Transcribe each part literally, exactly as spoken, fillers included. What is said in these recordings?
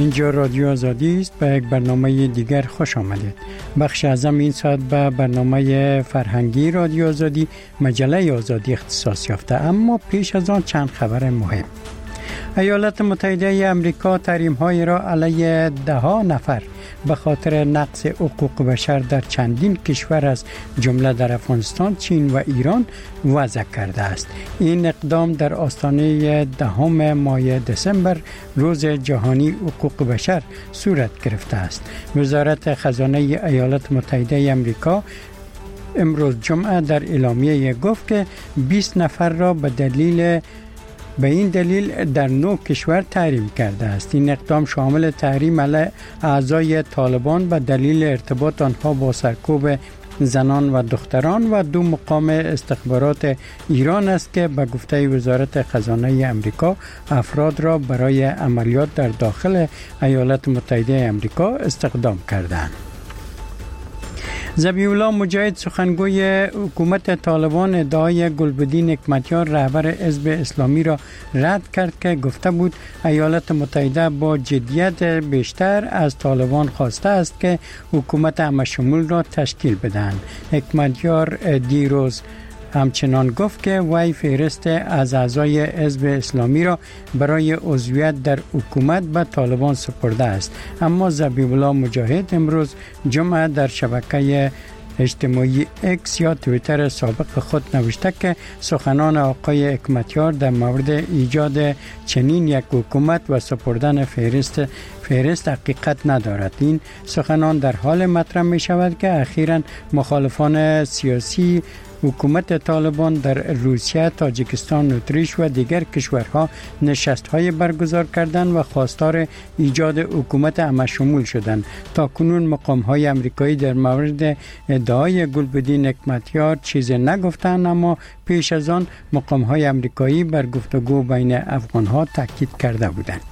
اینجا رادیو آزادی است. به یک برنامه دیگر خوش آمدید. بخش اعظم این ساعت به برنامه فرهنگی رادیو آزادی مجله آزادی اختصاص یافته، اما پیش از آن چند خبر مهم. ایالات متحده آمریکا تحریم‌های را علیه ده ها نفر به خاطر نقض حقوق بشر در چندین کشور از جمله در افغانستان، چین و ایران وضع کرده است. این اقدام در آستانه دهم ماه دسامبر، روز جهانی حقوق بشر، صورت گرفته است. وزارت خزانه ایالات متحده آمریکا امروز جمعه در اعلامیه گفت که بیست نفر را به دلیل به این دلیل در نو کشور تحریم کرده است. این اقدام شامل تحریم علیه اعضای طالبان به دلیل ارتباط آنها با سرکوب زنان و دختران و دو مقام استخبارات ایران است که به گفته وزارت خزانه آمریکا افراد را برای عملیات در داخل ایالات متحده آمریکا استخدام کردند. ذبیح الله مجاهد سخنگوی حکومت طالبان ادعای گلبدین حکمتیار رهبر حزب اسلامی را رد کرد که گفته بود ایالات متحده با جدیت بیشتر از طالبان خواسته است که حکومت همه‌شمول را تشکیل بدهند. حکمتیار دیروز همچنان گفت که وی فهرست از اعضای حزب اسلامی را برای عضویت در حکومت به طالبان سپرده است. اما ذبیح الله مجاهد امروز جمعه در شبکه اجتماعی اکس یا توییتر سابق خود نوشته که سخنان آقای حکمتیار در مورد ایجاد چنین یک حکومت و سپردن فهرست فهرست حقیقت ندارد. این سخنان در حال مطرح می شود که اخیراً مخالفان سیاسی حکومت طالبان در روسیه، تاجیکستان، اتریش و دیگر کشورها نشست‌های برگزار کردند و خواستار ایجاد حکومت همه‌شمول شدند. تا کنون مقام‌های آمریکایی در مورد ادعای گلبدین حکمتیار چیزی نگفتند، اما پیش از آن مقام‌های آمریکایی بر گفتگو بین افغان‌ها تاکید کرده بودند.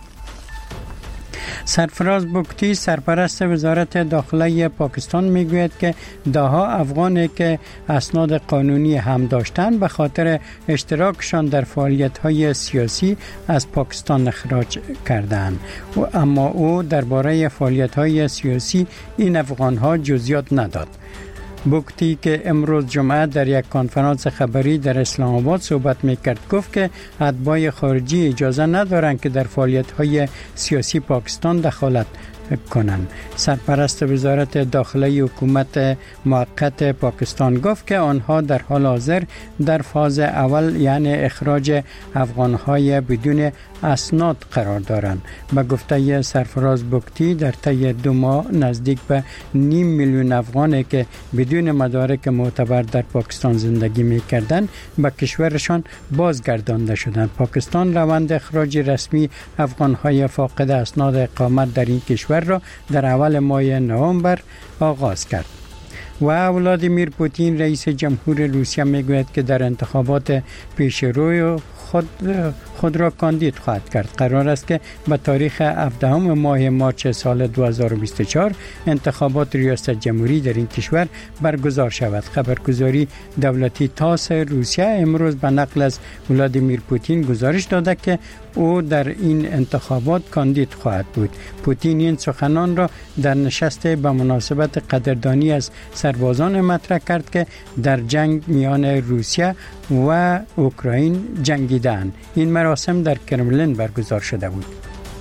سرفراز بگتی سرپرست وزارت داخله پاکستان میگوید که ده ها افغانی که اسناد قانونی هم داشتند به خاطر اشتراکشان در فعالیت‌های سیاسی از پاکستان اخراج کردند، اما او درباره فعالیت‌های سیاسی این افغان‌ها جزئیات نداد. بوکتی که امروز جمعه در یک کنفرانس خبری در اسلام آباد صحبت میکرد گفت که اتباع خارجی اجازه ندارند که در فعالیت‌های سیاسی پاکستان دخالت کنند. سرپرست وزارت داخله حکومت موقت پاکستان گفت که آنها در حال حاضر در فاز اول یعنی اخراج افغان‌های بدون اسناد قرار دارند. به گفته سرفراز بگتی در طی دو ماه نزدیک به نیم میلیون افغانی که بدون مدارک معتبر در پاکستان زندگی می‌کردند به کشورشان بازگردانده شدند. پاکستان روند اخراج رسمی افغان‌های فاقد اسناد اقامت در این کشور را در اول ماه نوامبر آغاز کرد. و ولادیمیر پوتین رئیس جمهور روسیه میگوید که در انتخابات پیشرو خود خود را کاندید خواهد کرد. قرار است که به تاریخ هفدهم ماه مارس سال دو هزار و بیست و چهار انتخابات ریاست جمهوری در این کشور برگزار شود. خبرگزاری دولتی تاس روسیه امروز به نقل از ولادیمیر پوتین گزارش داده که او در این انتخابات کاندید خواهد بود. پوتین این سخنان را در نشست به مناسبت قدردانی از سربازان مطرح کرد که در جنگ میان روسیه و اوکراین جنگیدند. این مراسم در کرملین برگزار شده بود.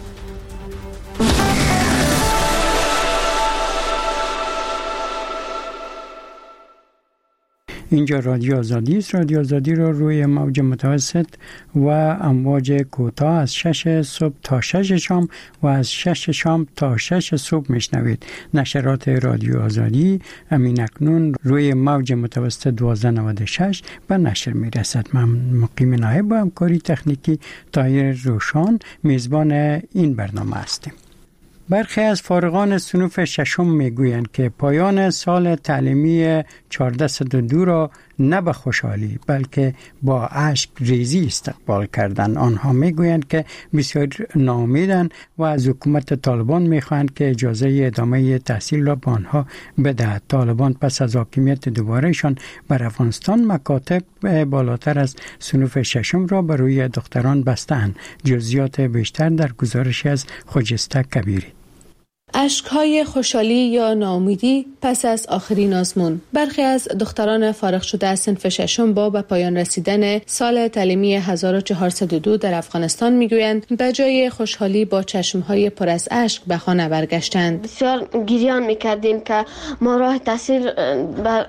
اینجا رادیو آزادی است. رادیو آزادی را روی موج متوسط و امواج کوتاه از شش صبح تا شش شام و از شش شام تا شش صبح میشنوید. نشرات رادیو آزادی امین اکنون روی موج متوسط دوازده نود و شش به نشر میرسد. من مقیم نایب با همکاری تکنیکی طاهر روشان میزبان این برنامه هستیم. برخی از فارغان صنف ششم میگویند که پایان سال تعلیمی چهارده صد و دو را نه به خوشحالی بلکه با اشک ریزی استقبال کردند. آنها میگویند که بسیار ناامیدند و از حکومت طالبان میخواهند که اجازه ادامه تحصیل را به آنها بدهد. طالبان پس از حاکمیت دوبارهشان بر افغانستان مکاتب بالاتر از صنف ششم را بر روی دختران بستند. جزئیات بیشتر در گزارشی از خجسته کبیری. اشک‌های خوشحالی یا ناامیدی پس از آخرین آزمون. برخی از دختران فارغ شده از صنف ششم با به پایان رسیدن سال تعلیمی هزار و چهارصد و دو در افغانستان میگویند به جای خوشحالی با چشم‌های پر از اشک به خانه برگشتند. بسیار گریان می‌کردیم که ما راه تحصیل بر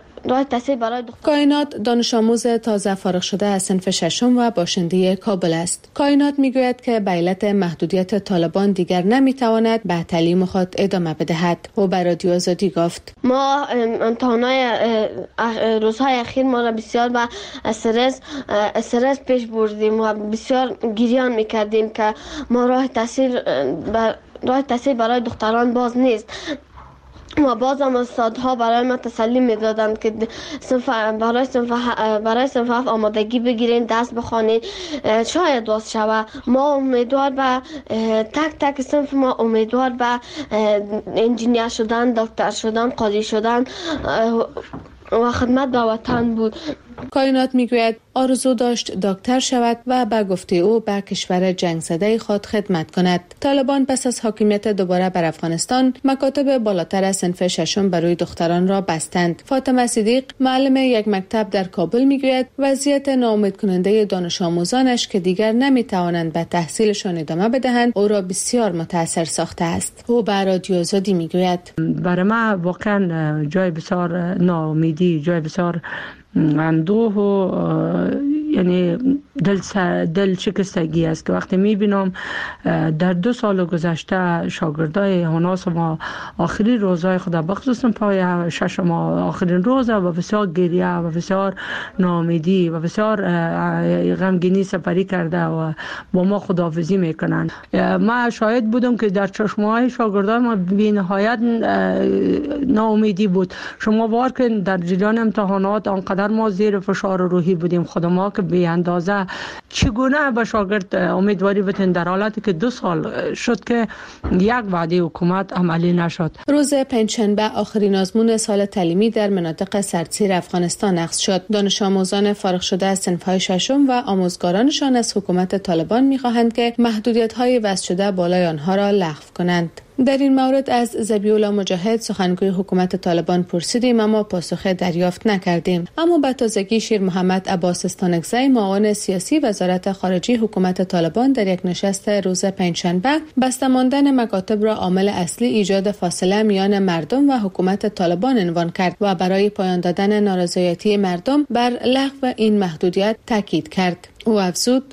کائنات دانش آموز تازه فارغ شده از صنف ششم و باشنده کابل است. کائنات میگوید که به علت محدودیت طالبان دیگر نمیتواند به تعلیم خود ادامه بدهد. او به رادیو آزادی گفت ما امتحانات روزهای اخیر ما را بسیار به استرس استرس پیش بردیم و بسیار گریان میکردیم که ما راه تحصیل راه تحصیل برای دختران باز نیست. و باز هم استادها برای ما تسلی میدادند که صنف برای صنف برای صنف آمادگی بگیرین، دست بخوانید، شاید باز شود. ما امیدوار به تک تک صنف ما امیدوار به انجینیر شدن، دکتر شدن، قاضی شدن و خدمت به وطن بود. کائنات میگوید آرزو داشت دکتر شود و به گفته او به کشور جنگ زده خود خدمت کند. طالبان پس از حاکمیت دوباره بر افغانستان مکاتب بالاتر از صنف ششم برای دختران را بستند. فاطمه صدیق معلم یک مکتب در کابل میگوید وضعیت ناامید کننده دانش آموزانش که دیگر نمیتوانند به تحصیلشان ادامه بدهند او را بسیار متاثر ساخته است. او به رادیو آزادی میگوید برای ما واقعا جای بسیار ناامیدی، جای بسیار اندوه و یعنی دل دل شکستگی است که وقتی میبینم در دو سال گذشته شاگردای هناس ما آخرین روزهای خود بخصوصا پای ششم آخرین روز و بسیار گریه و بسیار ناامیدی و بسیار غمگینی سپری کرده و با ما خداحافظی میکنند. ما شاهد بودم که در چشمهای شاگردای ما بی نهایت ناامیدی بود. شما باور کنید در جریان امتحانات آنقدر ما زیر فشار روحی بودیم خود ما که بی اندازه چگونه به شاگرد امیدواری بتین در حالتی که دو سال شد که یک وعده حکومت عملی نشد. روز پنجشنبه آخرین آزمون سال تعلیمی در مناطق سردسیر افغانستان نقض شد. دانش آموزان فارغ شده از صنف‌های ششم و آموزگارانشان از حکومت طالبان می‌خواهند که محدودیت‌های وضع شده بالای آنها را لغو کنند. در این مورد از ذبیح‌الله مجاهد سخنگوی حکومت طالبان پرسیدیم اما پاسخ دریافت نکردیم. اما به تازگی شیر محمد عباس استانکزی معاون سیاسی وزارت خارجه حکومت طالبان در یک نشست روز پنجشنبه بسته ماندن مکاتب را عامل اصلی ایجاد فاصله میان مردم و حکومت طالبان عنوان کرد و برای پایان دادن نارضایتی مردم بر لغو این محدودیت تاکید کرد. او افزود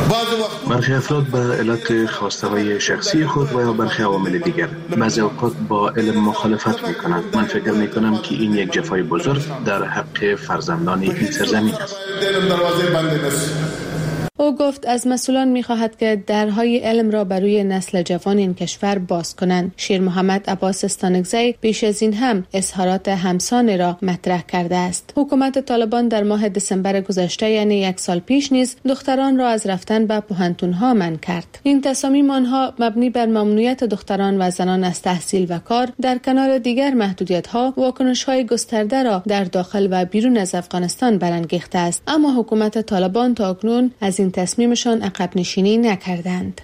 برخی افراد به علت خواسته‌های شخصی خود و یا برخی عوامل دیگر بعضی اوقات با علم مخالفت می‌کنند. من فکر می‌کنم که این یک جفای بزرگ در حق فرزندان این سرزمین است. او گفت از مسئولان می‌خواهد که درهای علم را برای نسل جوان این کشور باز کنند. شیر محمد عباس استانکزی پیش از این هم اظهارات همسان را مطرح کرده است. حکومت طالبان در ماه دسامبر گذشته یعنی یک سال پیش نیز دختران را از رفتن به پوهنتون‌ها منع کرد. این تصامیم آنها مبنی بر ممنوعیت دختران و زنان از تحصیل و کار در کنار دیگر محدودیت‌ها واکنش‌های گسترده را در داخل و بیرون از افغانستان برانگیخته است. اما حکومت طالبان تاکنون از این تصمیمشان عقب نشینی نکردند.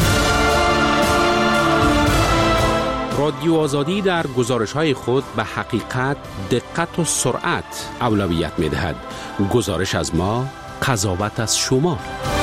رادیو آزادی در گزارش‌های خود به حقیقت، دقت و سرعت اولویت می‌دهد. گزارش از ما، قضاوت از شما.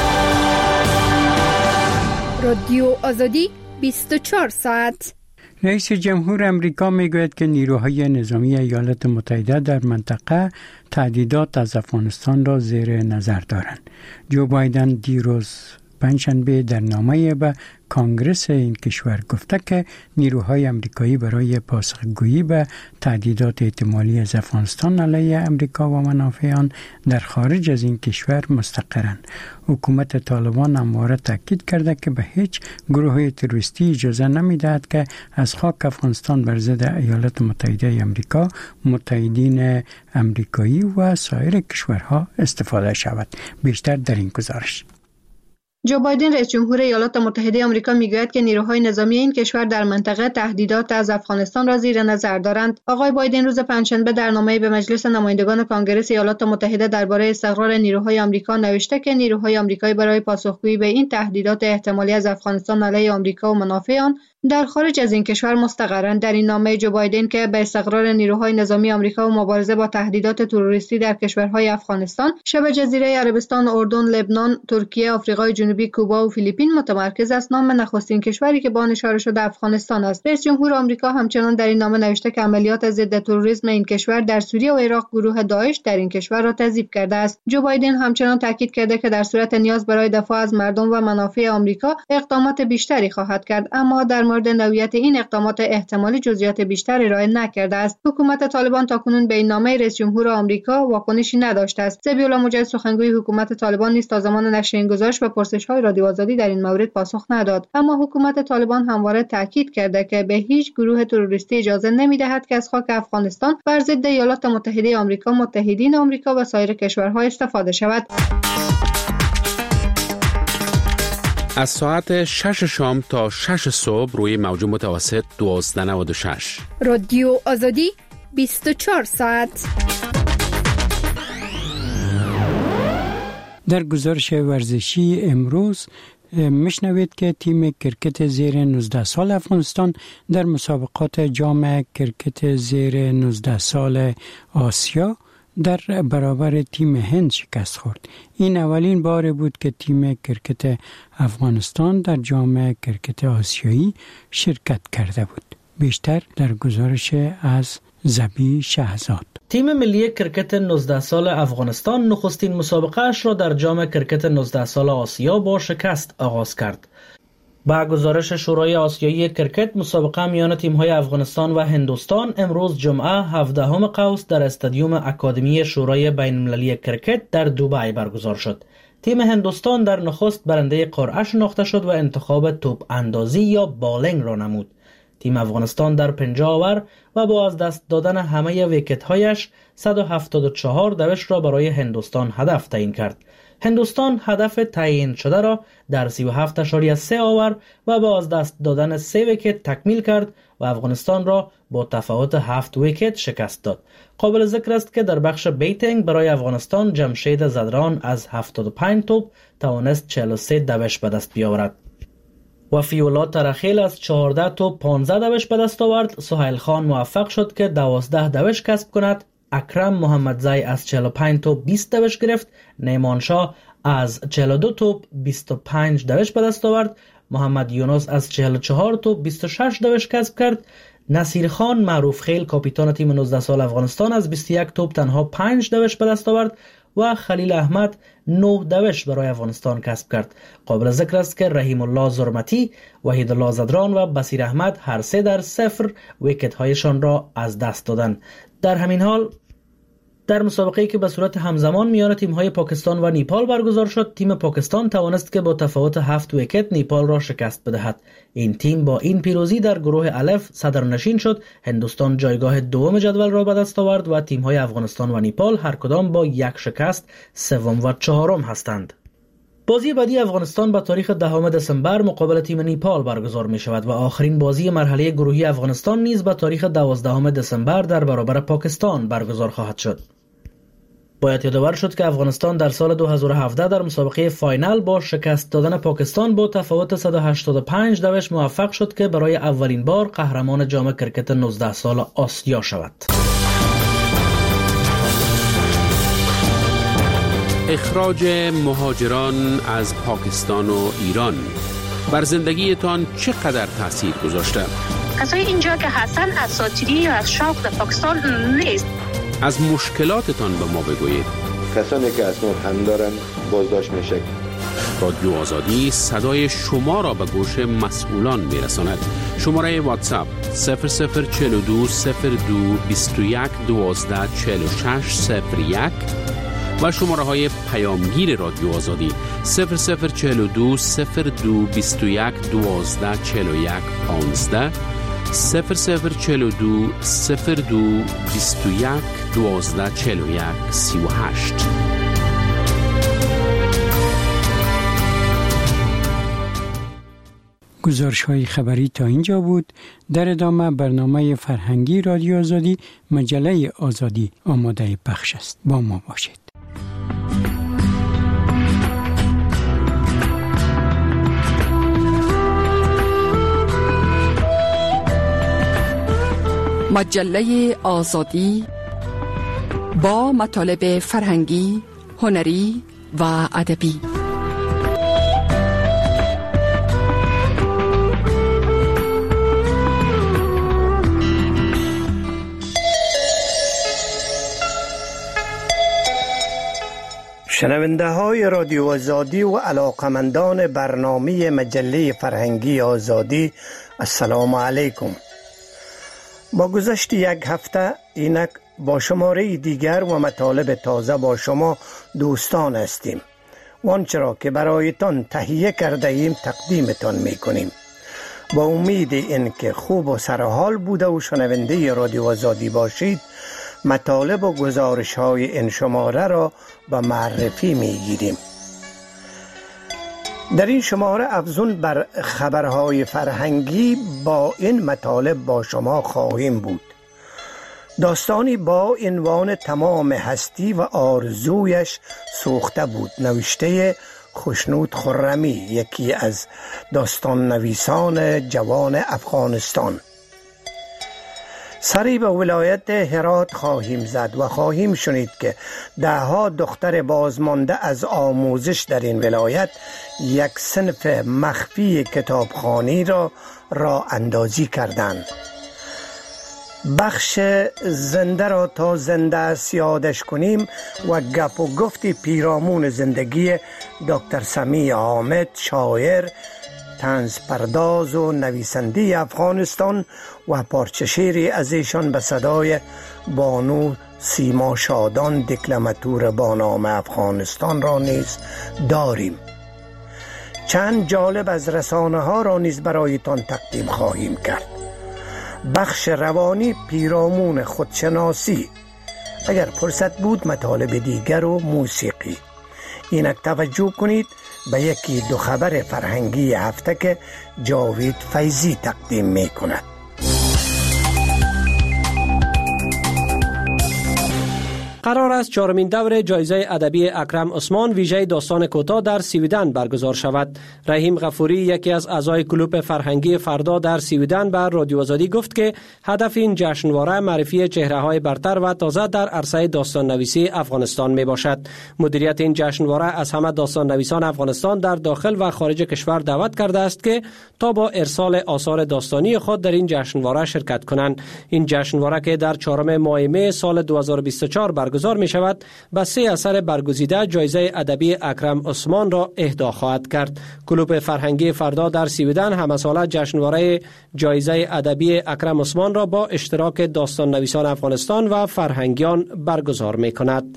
رادیو آزادی بیست و چهار ساعت. رئیس جمهور امریکا میگوید که نیروهای نظامی ایالات متحده در منطقه تهدیدات از افغانستان را زیر نظر دارند. جو بایدن دیروز پنجشنبه در نامه به کانگرس این کشور گفته که نیروهای امریکایی برای پاسخگویی به تهدیدات احتمالی از افغانستان علیه امریکا و منافع آن در خارج از این کشور مستقرند. حکومت طالبان همواره تاکید کرده که به هیچ گروه تروریستی اجازه نمی‌دهد که از خاک افغانستان بر ضد ایالات متحده آمریکا، متحدین امریکایی و سایر کشورها استفاده شود. بیشتر در این گزارش. جو بایدن رئیس جمهور ایالات متحده آمریکا میگوید که نیروهای نظامی این کشور در منطقه تهدیدات از افغانستان را زیر نظر دارند. آقای بایدن روز پنجشنبه در نامه‌ای به مجلس نمایندگان کانگرس ایالات متحده درباره استقرار نیروهای آمریکا نوشته که نیروهای آمریکایی برای پاسخگویی به این تهدیدات احتمالی از افغانستان علیه آمریکا و منافع آن در خارج از این کشور مستقرند. در این نامه جو بایدن که به استقرار نیروهای نظامی آمریکا و مبارزه با تهدیدات تروریستی در کشورهای افغانستان، شبه جزیره عربستان، اردن، لبنان، ترکیه، آفریقای جنوبی، کوبا و فیلیپین متمرکز است، نام نخستین کشوری که با آن اشاره شده افغانستان است. رئیس جمهور آمریکا همچنان در این نامه نوشته که عملیات ضد تروریسم این کشور در سوریه و عراق گروه داعش در این کشور را تضعیف کرده است. جو بایدن همچنان تاکید کرده که در صورت نیاز برای دفاع از مردم و منافع آمریکا اقدامات بیشتری خواهد کرد، اما در مورد نوعیت این اقدامات احتمالی جزئیات بیشتر ارائه نکرده است. حکومت طالبان تاکنون به این نامه رئیس جمهور آمریکا واکنشی نداشته است. ذبیح الله مجاهد سخنگوی حکومت طالبان نیز تا زمان نشر این گزارش و پرسش‌های رادیو آزادی در این مورد پاسخ نداد، اما حکومت طالبان همواره تاکید کرده که به هیچ گروه تروریستی اجازه نمی‌دهد که از خاک افغانستان بر ضد ایالات متحده آمریکا، متحدین آمریکا و سایر کشورها استفاده شود. از ساعت شش شام تا شش صبح روی موج متوسط دوازده نود و شش رادیو آزادی بیست و چهار ساعت. در گزارش ورزشی امروز میشنوید که تیم کرکت زیر نوزده سال افغانستان در مسابقات جام کرکت زیر نوزده سال آسیا در برابر تیم هند شکست خورد. این اولین بار بود که تیم کرکت افغانستان در جام کرکت آسیایی شرکت کرده بود. بیشتر در گزارش از زبی شهزاد. تیم ملی کرکت نوزده سال افغانستان نخستین مسابقه اش را در جام کرکت نوزده سال آسیا با شکست آغاز کرد. با گزارش شورای آسیایی کرکت، مسابقه میان تیم‌های افغانستان و هندوستان امروز جمعه هفدهم قوس در استادیوم اکادمی شورای بین‌المللی کرکت در دبی برگزار شد. تیم هندوستان در نخست برنده قرعه شناخته شد و انتخاب توپ اندازی یا بالینگ را نمود. تیم افغانستان در پنجاه اوور و با از دست دادن همه ویکت‌هایش صد و هفتاد و چهار دوش را برای هندوستان هدف تعیین کرد. هندوستان هدف تعیین شده را در سی و هفت اشاریه سه آور و با از دست دادن سه ویکت تکمیل کرد و افغانستان را با تفاوت هفت ویکت شکست داد. قابل ذکر است که در بخش بیتینگ برای افغانستان جمشید زدران از هفتاد و پنج توپ توانست چهل و سه دوش به دست بیاورد. وفی‌الله ترخیل از چهارده توپ پانزده دوش به دست آورد. سهیل خان موفق شد که دوازده دوش کسب کند. اکرم محمدزی از چهل و پنج توپ بیست دوش گرفت. نیمان شاه از چهل و دو توپ بیست و پنج دوش به دست آورد. محمد یونس از چهل و چهار توپ بیست و شش دوش کسب کرد. نصیر خان معروف خیل کاپیتان تیم نوزده سال افغانستان از بیست و یک توپ تنها پنج دوش به دست آورد و خلیل احمد نه دوش برای افغانستان کسب کرد. قابل ذکر است که رحیم الله زرمتی، وحید الله زدران و بصیر احمد هر سه در صفر ویکت هایشان را از دست دادند. در همین حال در مسابقه‌ای که به صورت همزمان میان تیم‌های پاکستان و نیپال برگزار شد، تیم پاکستان توانست که با تفاوت هفت ویکت نیپال را شکست بدهد. این تیم با این پیروزی در گروه الف صدرنشین شد. هندوستان جایگاه دوم جدول را به دست آورد و تیم‌های افغانستان و نیپال هر کدام با یک شکست سوم و چهارم هستند. بازی بعدی افغانستان با تاریخ دهم دسامبر مقابل تیم نیپال برگزار می شود و آخرین بازی مرحله گروهی افغانستان نیز با تاریخ دوازدهم دسامبر در برابر پاکستان برگزار خواهد شد. باید یادآور شد که افغانستان در سال دو هزار و هفده در مسابقه فاینال با شکست دادن پاکستان با تفاوت صد و هشتاد و پنج دوش موفق شد که برای اولین بار قهرمان جام کرکت نوزده سال آسیا شود. اخراج مهاجران از پاکستان و ایران بر زندگیتان چقدر تاثیر گذاشته؟ کسای اینجا که هستن اساطیری یا از شوق در پاکستان نیست. از مشکلاتتان به ما بگویید. کسانی که اسناد هم دارن بازداشت میشه. رادیو آزادی صدای شما را به گوش مسئولان میرساند. شماره واتساپ صفر صفر چهل و دو صفر دو بیست و یک دوازده چهل و شش صفر یک و شماره های پیامگیر رادیو آزادی صفر صفر چهل و دو صفر دو بیست و یک دوازده چهل و یک پانزده صفر صفر چهل و دو صفر دو بیست و یک دوازده چهل و یک سی و هشت. گزارش های خبری تا اینجا بود. در ادامه برنامه فرهنگی رادیو آزادی مجله آزادی آماده پخش است. با ما باشید. مجله آزادی با مطالب فرهنگی، هنری و ادبی. شنونده های رادیو آزادی و علاقمندان برنامه مجله فرهنگی آزادی، السلام علیکم. با گذشت یک هفته اینک با شماره دیگر و مطالب تازه با شما دوستان هستیم و آنچه را که برایتان تهیه کرده ایم تقدیمتان می کنیم با امید این که خوب و سرحال بوده و شنونده رادیو آزادی باشید. مطالب و گزارش های این شماره را به معرفی می گیریم. در این شماره افزون بر خبرهای فرهنگی با این مطالب با شما خواهیم بود. داستانی با عنوان تمام هستی و آرزویش سوخته بود، نوشته خشنود خرمی، یکی از داستان نویسان جوان افغانستان. سری به ولایت هرات خواهیم زد و خواهیم شنید که ده ها دختر بازمانده از آموزش در این ولایت یک صنف مخفی کتابخوانی را راه اندازی کردند. بخش زنده را تا زنده است یادش کنیم و گپ و گفتی پیرامون زندگی دکتر سمیع حامد، شاعر، طنز پرداز و نویسنده افغانستان و پارچه شعری از ایشان به صدای بانو سیما شادان، دکلماتور با نام افغانستان را نیز داریم. چند جالب از رسانه ها را نیز برایتان تقدیم خواهیم کرد. بخش روانی پیرامون خودشناسی، اگر فرصت بود مطالب دیگر و موسیقی. اینک توجه کنید به یکی دو خبر فرهنگی هفته که جاوید فیضی تقدیم می کند. قرار است چهارمین دور جایزه ادبی اکرم عثمان ویژه داستان کوتاه در سویدن برگزار شود. رحیم غفوری، یکی از اعضای کلوپ فرهنگی فردا در سویدن، بر رادیو آزادی گفت که هدف این جشنواره معرفی چهره‌های برتر و تازه در عرصه داستان نویسی افغانستان می باشد. مدیریت این جشنواره از همه داستان نویسان افغانستان در داخل و خارج کشور دعوت کرده است که تا با ارسال آثار داستانی خود در این جشنواره شرکت کنند. این جشنواره که در چهارم ماه می سال دو هزار و بیست و چهار برگزار می شود، به سه اثر برگزیده جایزه ادبی اکرم عثمان را اهدا خواهد کرد. کلوپ فرهنگی فردا در سویدن همه ساله جشنواره جایزه ادبی اکرم عثمان را با اشتراک داستان نویسان افغانستان و فرهنگیان برگزار می کند.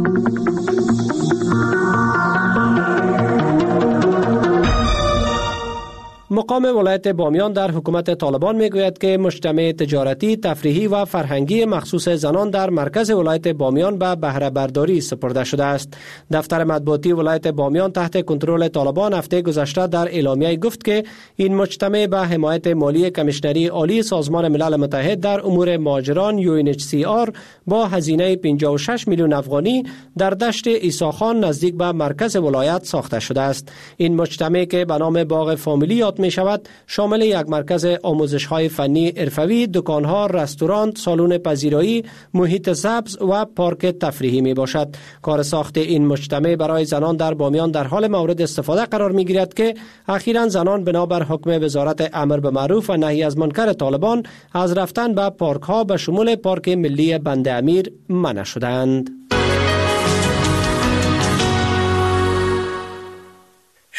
مقام ولایت بامیان در حکومت طالبان میگوید که مجتمع تجارتی، تفریحی و فرهنگی مخصوص زنان در مرکز ولایت بامیان به بهره برداری سپرده شده است. دفتر مطبوعاتی ولایت بامیان تحت کنترل طالبان هفته گذشته در اعلامیه گفت که این مجتمع به حمایت مالی کمیشنری عالی سازمان ملل متحد در امور مهاجران یو ان اچ سی آر با هزینه پنجاه و شش میلیون افغانی در دشت عیسی خان نزدیک به مرکز ولایت ساخته شده است. این مجتمع که به نام باغ فامیلی یاد می شود، شامل یک مرکز آموزش های فنی حرفوی، دکان ها، رستوران، سالن پذیرایی، محیط سبز و پارک تفریحی می باشد. کار ساخت این مجتمع برای زنان در بامیان در حال مورد استفاده قرار می گیرد که اخیراً زنان بنابر حکم وزارت امر به معروف و نهی از منکر طالبان از رفتن به پارک ها به شمول پارک ملی بند امیر منع شدند.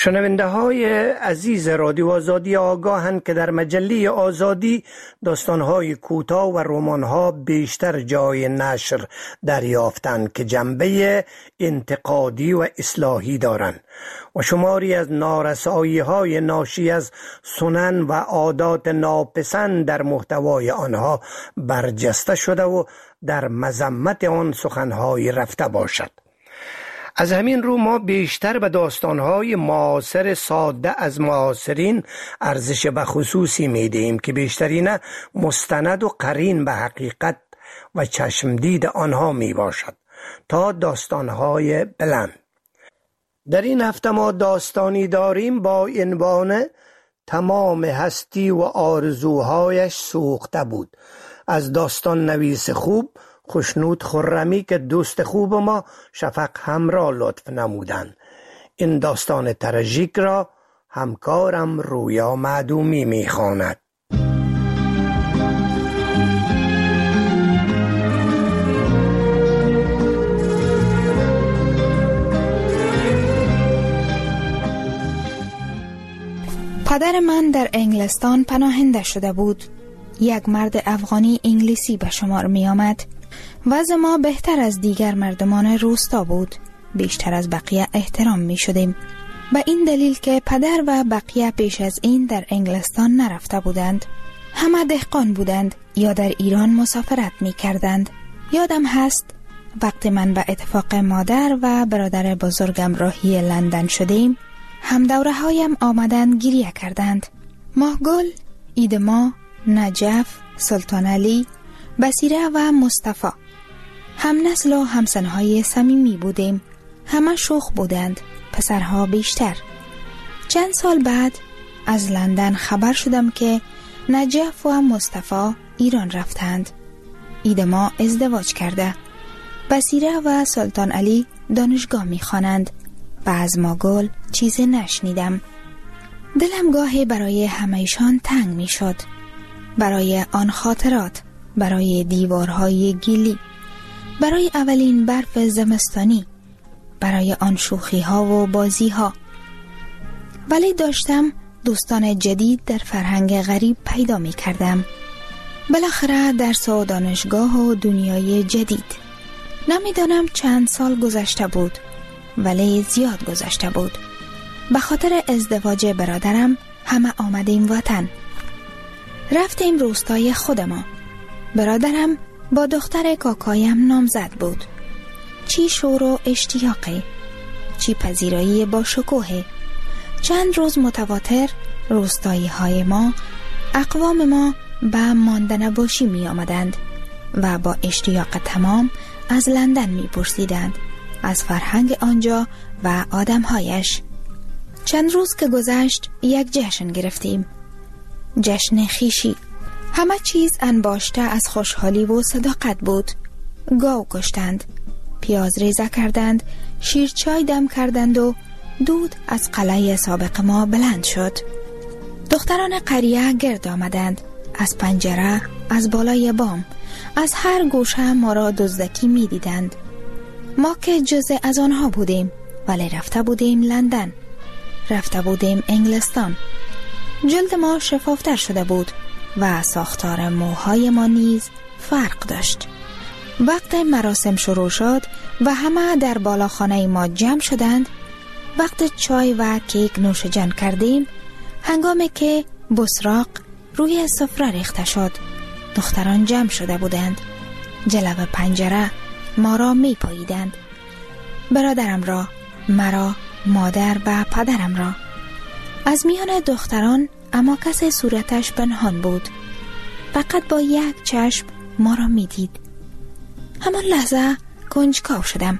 شنونده های عزیز رادیو آزادی آگاهند که در مجله آزادی داستانهای کوتاه و رمان‌ها بیشتر جای نشر دریافتند که جنبه انتقادی و اصلاحی دارند و شماری از نارسایی‌های ناشی از سنن و عادات ناپسند در محتوای آنها برجسته شده و در مذمت آن سخن‌های رفته باشد. از همین رو ما بیشتر به داستانهای معاصر ساده از معاصرین ارزش به خصوصی میدهیم که بیشترین مستند و قرین به حقیقت و چشمدید آنها می باشد تا داستانهای بلند. در این هفته ما داستانی داریم با عنوان تمام هستی و آرزوهایش سوخته بود از داستان نویس خوب خوشنود خرمی که دوست خوب ما شفق همراه لطف نمودند. این داستان تراژیک را همکارم رویا معدومی میخواند. پدر من در انگلستان پناهنده شده بود. یک مرد افغانی انگلیسی به شمار می آمد. وضع ما بهتر از دیگر مردمان روستا بود. بیشتر از بقیه احترام می شدیم. به این دلیل که پدر و بقیه پیش از این در انگلستان نرفته بودند. همه دهقان بودند یا در ایران مسافرت می کردند. یادم هست وقتی من به اتفاق مادر و برادر بزرگم راهی لندن شدیم، هم دوره هایم آمدن گریه کردند. ماهگل، ایدما، نجف، سلطان علی، بصیره و مصطفی هم نسل و همسنهای صمیمی بودیم. همه شوخ بودند، پسرها بیشتر. چند سال بعد از لندن خبر شدم که نجف و مصطفی ایران رفتند. ایدما ازدواج کرده. بصیره و سلطان علی دانشگاه می خوانند و از ماگل چیزی نشنیدم. دلم گاهی برای همه‌شان تنگ می شد. برای آن خاطرات، برای دیوارهای گلی، برای اولین برف زمستانی، برای آن شوخی ها و بازی ها. ولی داشتم دوستان جدید در فرهنگ غریب پیدا می کردم. بالاخره درس و دانشگاه و دنیای جدید. نمیدانم چند سال گذشته بود، ولی زیاد گذشته بود. به خاطر ازدواج برادرم همه آمدیم وطن. رفتیم روستای خود ما. برادرم با دختر کاکایم نامزد بود. چی شور و اشتیاقی، چی پذیرایی با شکوه. چند روز متواتر روستایی های ما، اقوام ما به ماندنباشی می آمدند و با اشتیاق تمام از لندن می پرسیدند، از فرهنگ آنجا و آدمهایش. چند روز که گذشت یک جشن گرفتیم، جشن خیشی. همه چیز انباشته از خوشحالی و صداقت بود. گاو کشتند، پیاز ریزه کردند، شیرچای دم کردند و دود از قلعه سابق ما بلند شد. دختران قریه گرد آمدند، از پنجره، از بالای بام، از هر گوشه ما را دزدکی می دیدند. ما که جزء از آنها بودیم، ولی رفته بودیم لندن، رفته بودیم انگلستان. جلد ما شفافتر شده بود و ساختار موهای ما نیز فرق داشت. وقت مراسم شروع شد و همه در بالاخانه ما جمع شدند. وقت چای و کیک نوش جان کردیم، هنگامی که بسراق روی سفره ریخته شد، دختران جمع شده بودند. جلو پنجره ما را می پاییدند، برادرم را، مرا، مادر و پدرم را. از میان دختران اما کسی صورتش پنهان بود، فقط با یک چشم ما را می دید. همان لحظه کنجکاو شدم،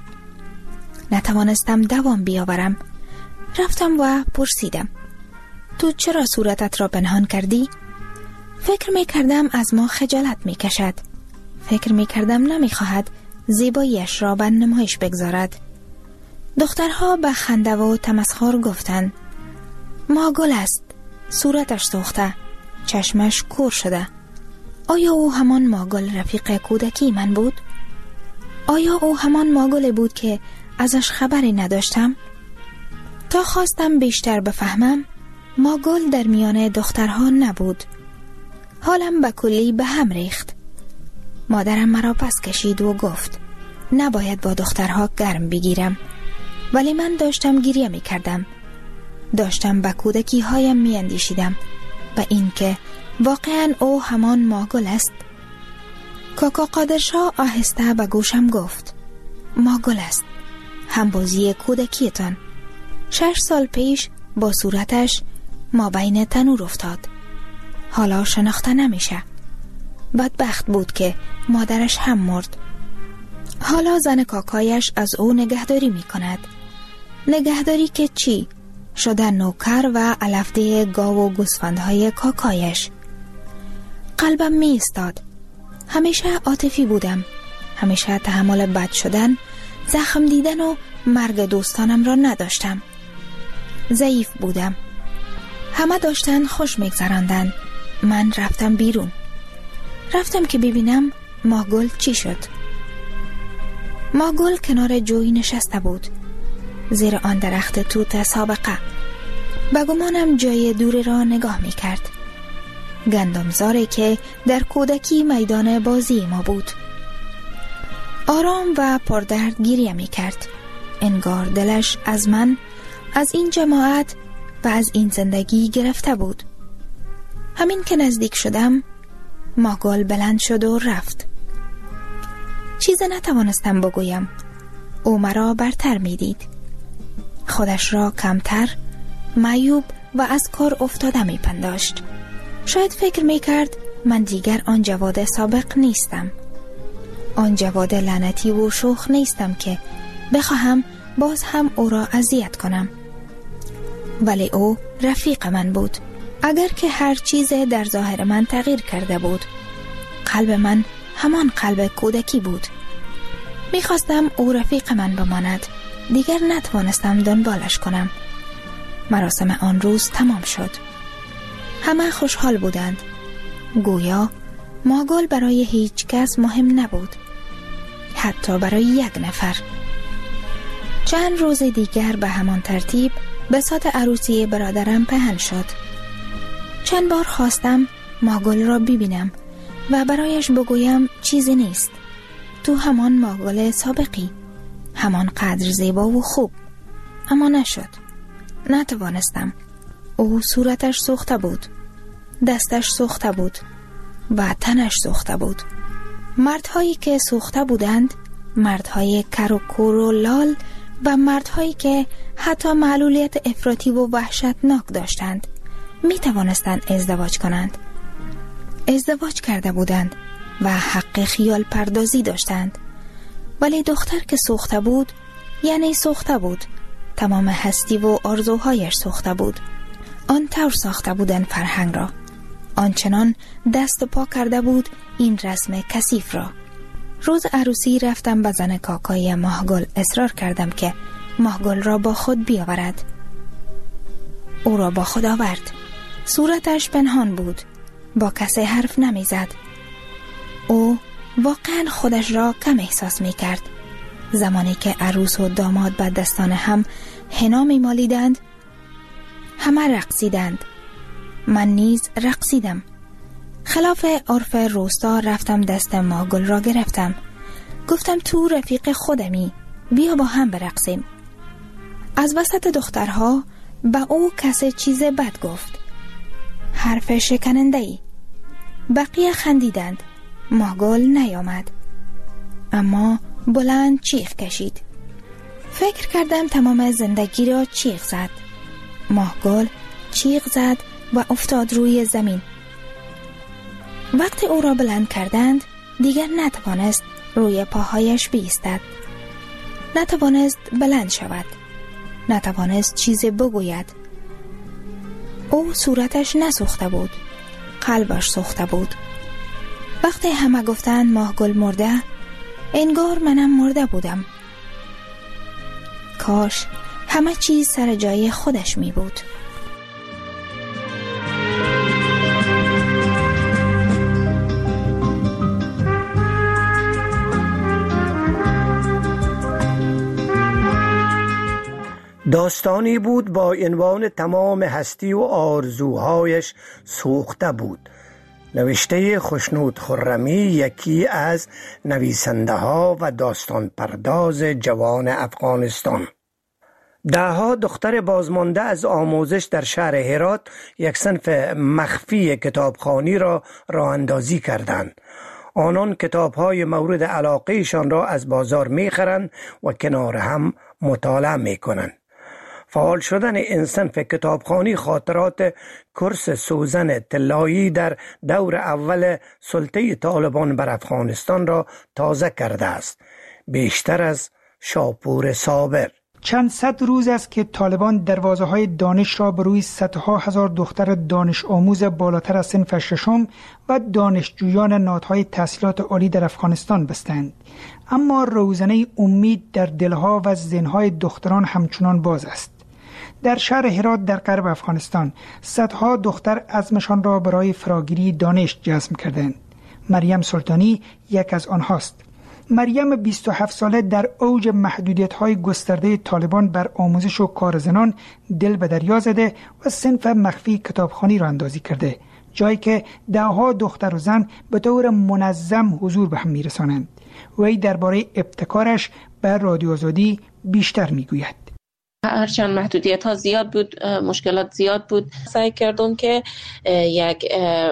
نتوانستم دوام بیاورم. رفتم و پرسیدم، تو چرا صورتت را پنهان کردی؟ فکر می کردم از ما خجالت می کشد. فکر می کردم نمی خواهد زیباییش را به نمایش بگذارد. دخترها به خنده و تمسخر گفتند، ماگل است، صورتش سوخته، چشمش کور شده. آیا او همان ماگل رفیق کودکی من بود؟ آیا او همان ماگل بود که ازش خبری نداشتم؟ تا خواستم بیشتر بفهمم، ماگل در میان دخترها نبود. حالم به کلی به هم ریخت. مادرم مرا پس کشید و گفت نباید با دخترها گرم بگیرم، ولی من داشتم گریه می کردم. داشتم به کودکی هایم می اندیشیدم و اینکه واقعا او همان ماگل است. کاکا قادرشاه آهسته به گوشم گفت ماگل است، هم بازی کودکیتان. شش سال پیش با صورتش ما بین تنور افتاد. حالا شناخته نمیشه. بدبخت بود که مادرش هم مرد. حالا زن کاکایش از او نگهداری می کند. نگهداری که چی؟ شده نوکر و علفده گاو و گوسفندهای کاکایش. قلبم می استاد. همیشه عاطفی بودم. همیشه تحمل بد شدن، زخم دیدن و مرگ دوستانم را نداشتم. ضعیف بودم. همه داشتن خوش میگذراندن. من رفتم بیرون. رفتم که ببینم ماگل چی شد. ماگل کنار جوی نشسته بود، زیر آن درخت توت سابقه. به گمانم جای دوری را نگاه می کرد. گندمزاری که در کودکی میدان بازی ما بود. آرام و پردرد گریه می کرد. انگار دلش از من، از این جماعت و از این زندگی گرفته بود. همین که نزدیک شدم، ماگل بلند شد و رفت. چیز نتوانستم بگویم. او مرا برتر می دید. خودش را کمتر، معیوب و از کار افتاده می پنداشت. شاید فکر می کرد من دیگر آن جواد سابق نیستم. آن جواد لعنتی و شوخ نیستم که بخواهم باز هم او را اذیت کنم. ولی او رفیق من بود. اگر که هر چیز در ظاهر من تغییر کرده بود، قلب من همان قلب کودکی بود. میخواستم او رفیق من بماند. دیگر نتوانستم دنبالش کنم. مراسم آن روز تمام شد. همه خوشحال بودند. گویا ماگل برای هیچ کس مهم نبود، حتی برای یک نفر. چند روز دیگر به همان ترتیب بساط عروسی برادرم پهن شد. چند بار خواستم ماگل را ببینم و برایش بگویم چیزی نیست. تو همان ماگل سابقی، همان قدر زیبا و خوب. اما نشد. نتوانستم. او صورتش سوخته بود، دستش سوخته بود و تنش سوخته بود. مردهایی که سوخته بودند، مردهای کر و کور و لال و مردهایی که حتی معلولیت افراطی و وحشتناک داشتند، می توانستند ازدواج کنند. ازدواج کرده بودند و حق خیال پردازی داشتند. ولی دختر که سوخته بود، یعنی سوخته بود. تمام هستی و آرزوهایش سوخته بود. آن طور ساخته بودند فرهنگ را. آنچنان دست و پا کرده بود این رسم کثیف را. روز عروسی رفتم به زن کاکای ماگل. اصرار کردم که ماگل را با خود بیاورد. او را با خود آورد. صورتش پنهان بود. با کسی حرف نمی زد. او واقعا خودش را کم احساس می کرد. زمانی که عروس و داماد به دستان هم حنا می مالیدند، همه رقصیدند. من نیز رقصیدم. خلاف عرف روستا رفتم دست ماگل را گرفتم. گفتم تو رفیق خودمی، بیا با هم برقصیم. از وسط دخترها به او کسی چیز بد گفت. حرف شکننده‌ای. بقیه خندیدند. ماگل نیامد. اما بلند چیخ کشید. فکر کردم تمام زندگی را چیخ زد. ماگل چیخ زد و افتاد روی زمین. وقتی او را بلند کردند، دیگر نتوانست روی پاهایش بایستد. نتوانست بلند شود. نتوانست چیزی بگوید. او صورتش نسوخته بود. قلبش سوخته بود. وقتی همه گفتند ماگل مرده، انگار منم مرده بودم. کاش همه چیز سر جای خودش می بود. داستانی بود با عنوان تمام هستی و آرزوهایش سوخته بود. نوشته خوشنود خرمی یکی از نویسنده ها و داستان پرداز جوان افغانستان. دهها دختر بازمانده از آموزش در شهر هرات یک صنف مخفی کتابخوانی را راه اندازی کردند. آنان کتاب‌های مورد علاقهشان را از بازار می‌خرند و کنار هم مطالعه می‌کنند. فعال شدن این صنف کتابخوانی خاطرات کورس سوزن طلایی در دور اول سلطه طالبان بر افغانستان را تازه کرده است، بیشتر از شاپور صابر. چند صد روز است که طالبان دروازه های دانش را به روی صدها هزار دختر دانش آموز بالاتر از صنف ششم و دانشجویان نهادهای تحصیلات عالی در افغانستان بستند. اما روزنه امید در دلها و ذهنهای دختران همچنان باز است. در شهر هرات در غرب افغانستان صدها دختر عزمشان را برای فراگیری دانش جزم کردند. مریم سلطانی یک از آنهاست. مریم بیست و هفت ساله در اوج محدودیت‌های گسترده طالبان بر آموزش و کار زنان دل به دریا زده و صنف مخفی کتابخوانی را اندازی کرده، جایی که دهها دختر و زن به طور منظم حضور به هم می‌رسانند. وی درباره ابتکارش به رادیو آزادی بیشتر می‌گوید. هرچند محدودیت ها زیاد بود، مشکلات زیاد بود، سعی کردم که یک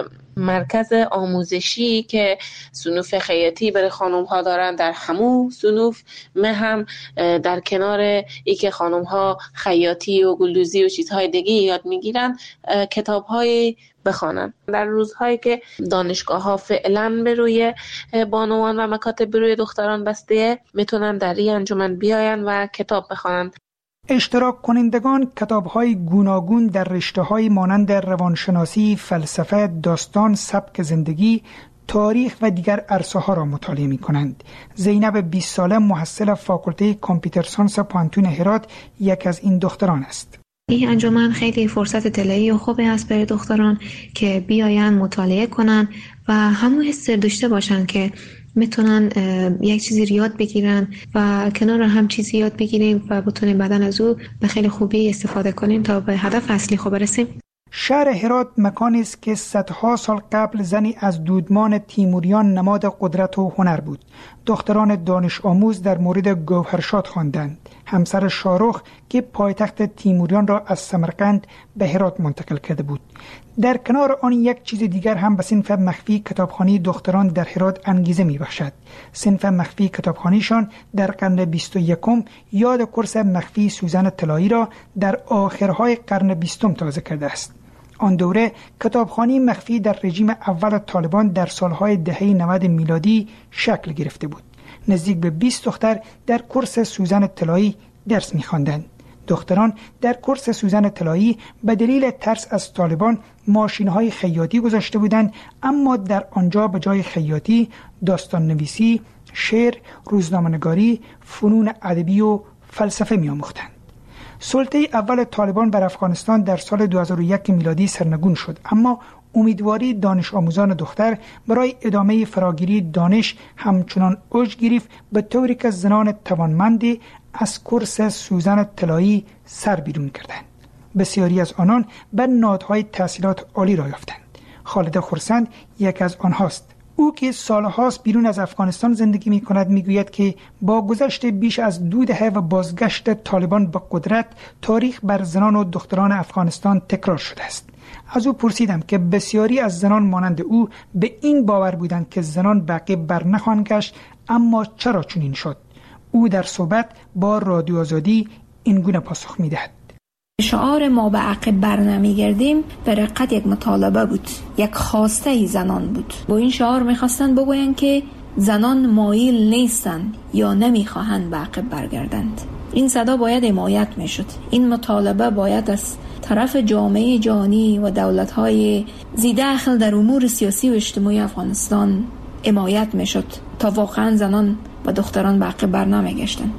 مرکز آموزشی که صنوف خیاطی برای خانم ها دارن در همون صنوف من هم در کنار ای که خانم ها خیاطی و گلدوزی و چیزهای دیگه یاد میگیرن کتاب های بخوانن. در روزهایی که دانشگاه ها فعلا به روی بانوان و مکاتب به روی دختران بسته، میتونن در این انجمن بیاین و کتاب بخوانن. اشتراک کنندگان کتاب‌های گوناگون در رشته‌های مانند روانشناسی، فلسفه، داستان، سبک زندگی، تاریخ و دیگر عرصه‌ها را مطالعه می‌کنند. زینب بیست ساله محصل فاکولته کامپیوتر ساینس پانتون هرات یک از این دختران است. این انجمن خیلی فرصت طلایی و خوبی است برای دختران که بیاین مطالعه کنن و همون حس داشته باشن که میتونن یک چیزی یاد بگیرن و کنار هم چیزی یاد بگیریم و بتونیم بعداً از او به خیلی خوبی استفاده کنیم تا به هدف اصلی خود برسیم. شهر هرات مکانی است که صدها سال قبل زنی از دودمان تیموریان نماد قدرت و هنر بود. دختران دانش آموز در مورد گوهرشاد خواندند، همسر شاهرخ که پایتخت تیموریان را از سمرقند به هرات منتقل کرده بود. در کنار آن یک چیز دیگر هم به صنف مخفی کتابخوانی دختران در هرات انگیزه می بخشد. صنف مخفی کتابخوانیشان در قرن بیست و یکم یاد کورس مخفی سوزن طلایی را در آخرهای قرن بیستم تازه کرده است. آن دوره کتابخوانی مخفی در رژیم اول طالبان در سالهای دهه نود میلادی شکل گرفته بود. نزدیک به بیست دختر در کورس سوزن طلایی درس می‌خواندند. دختران در کورس سوزن طلایی به دلیل ترس از طالبان ماشین‌های خیاطی گذاشته بودند، اما در آنجا به جای خیاطی داستان نویسی، شعر، روزنامه‌نگاری، فنون ادبی و فلسفه می‌آموختند. سلطه اول طالبان بر افغانستان در سال دو هزار و یک میلادی سرنگون شد، اما امیدواری دانش آموزان دختر برای ادامه فراگیری دانش همچنان اوج گرفت، به طوری که زنان توانمندی از کورس سوزن طلایی سر بیرون کردند. بسیاری از آنان به نهادهای تحصیلات عالی را یافتند. خالد خرسند یک از آنهاست. او که سالهاست بیرون از افغانستان زندگی می کند می گوید که با گذشت بیش از دو دهه و بازگشت طالبان به قدرت، تاریخ بر زنان و دختران افغانستان تکرار شده است. از او پرسیدم که بسیاری از زنان مانند او به این باور بودند که زنان به عقب بر نخواهند گشت، اما چرا چنین شد؟ او در صحبت با رادیو آزادی این گونه پاسخ می دهد. شعار ما به عقب بر نمیگردیم در حقیقت یک مطالبه بود، یک خواسته زنان بود. با این شعار میخواستند بگویند که زنان مایل نیستند یا نمیخواهند به عقب برگردند. این صدا باید حمایت میشد. این مطالبه باید از طرف جامعه جهانی و دولت‌های ذی دخل در امور سیاسی و اجتماعی افغانستان حمایت میشد تا واقعا زنان و دختران به عقب بر نمیگشتند.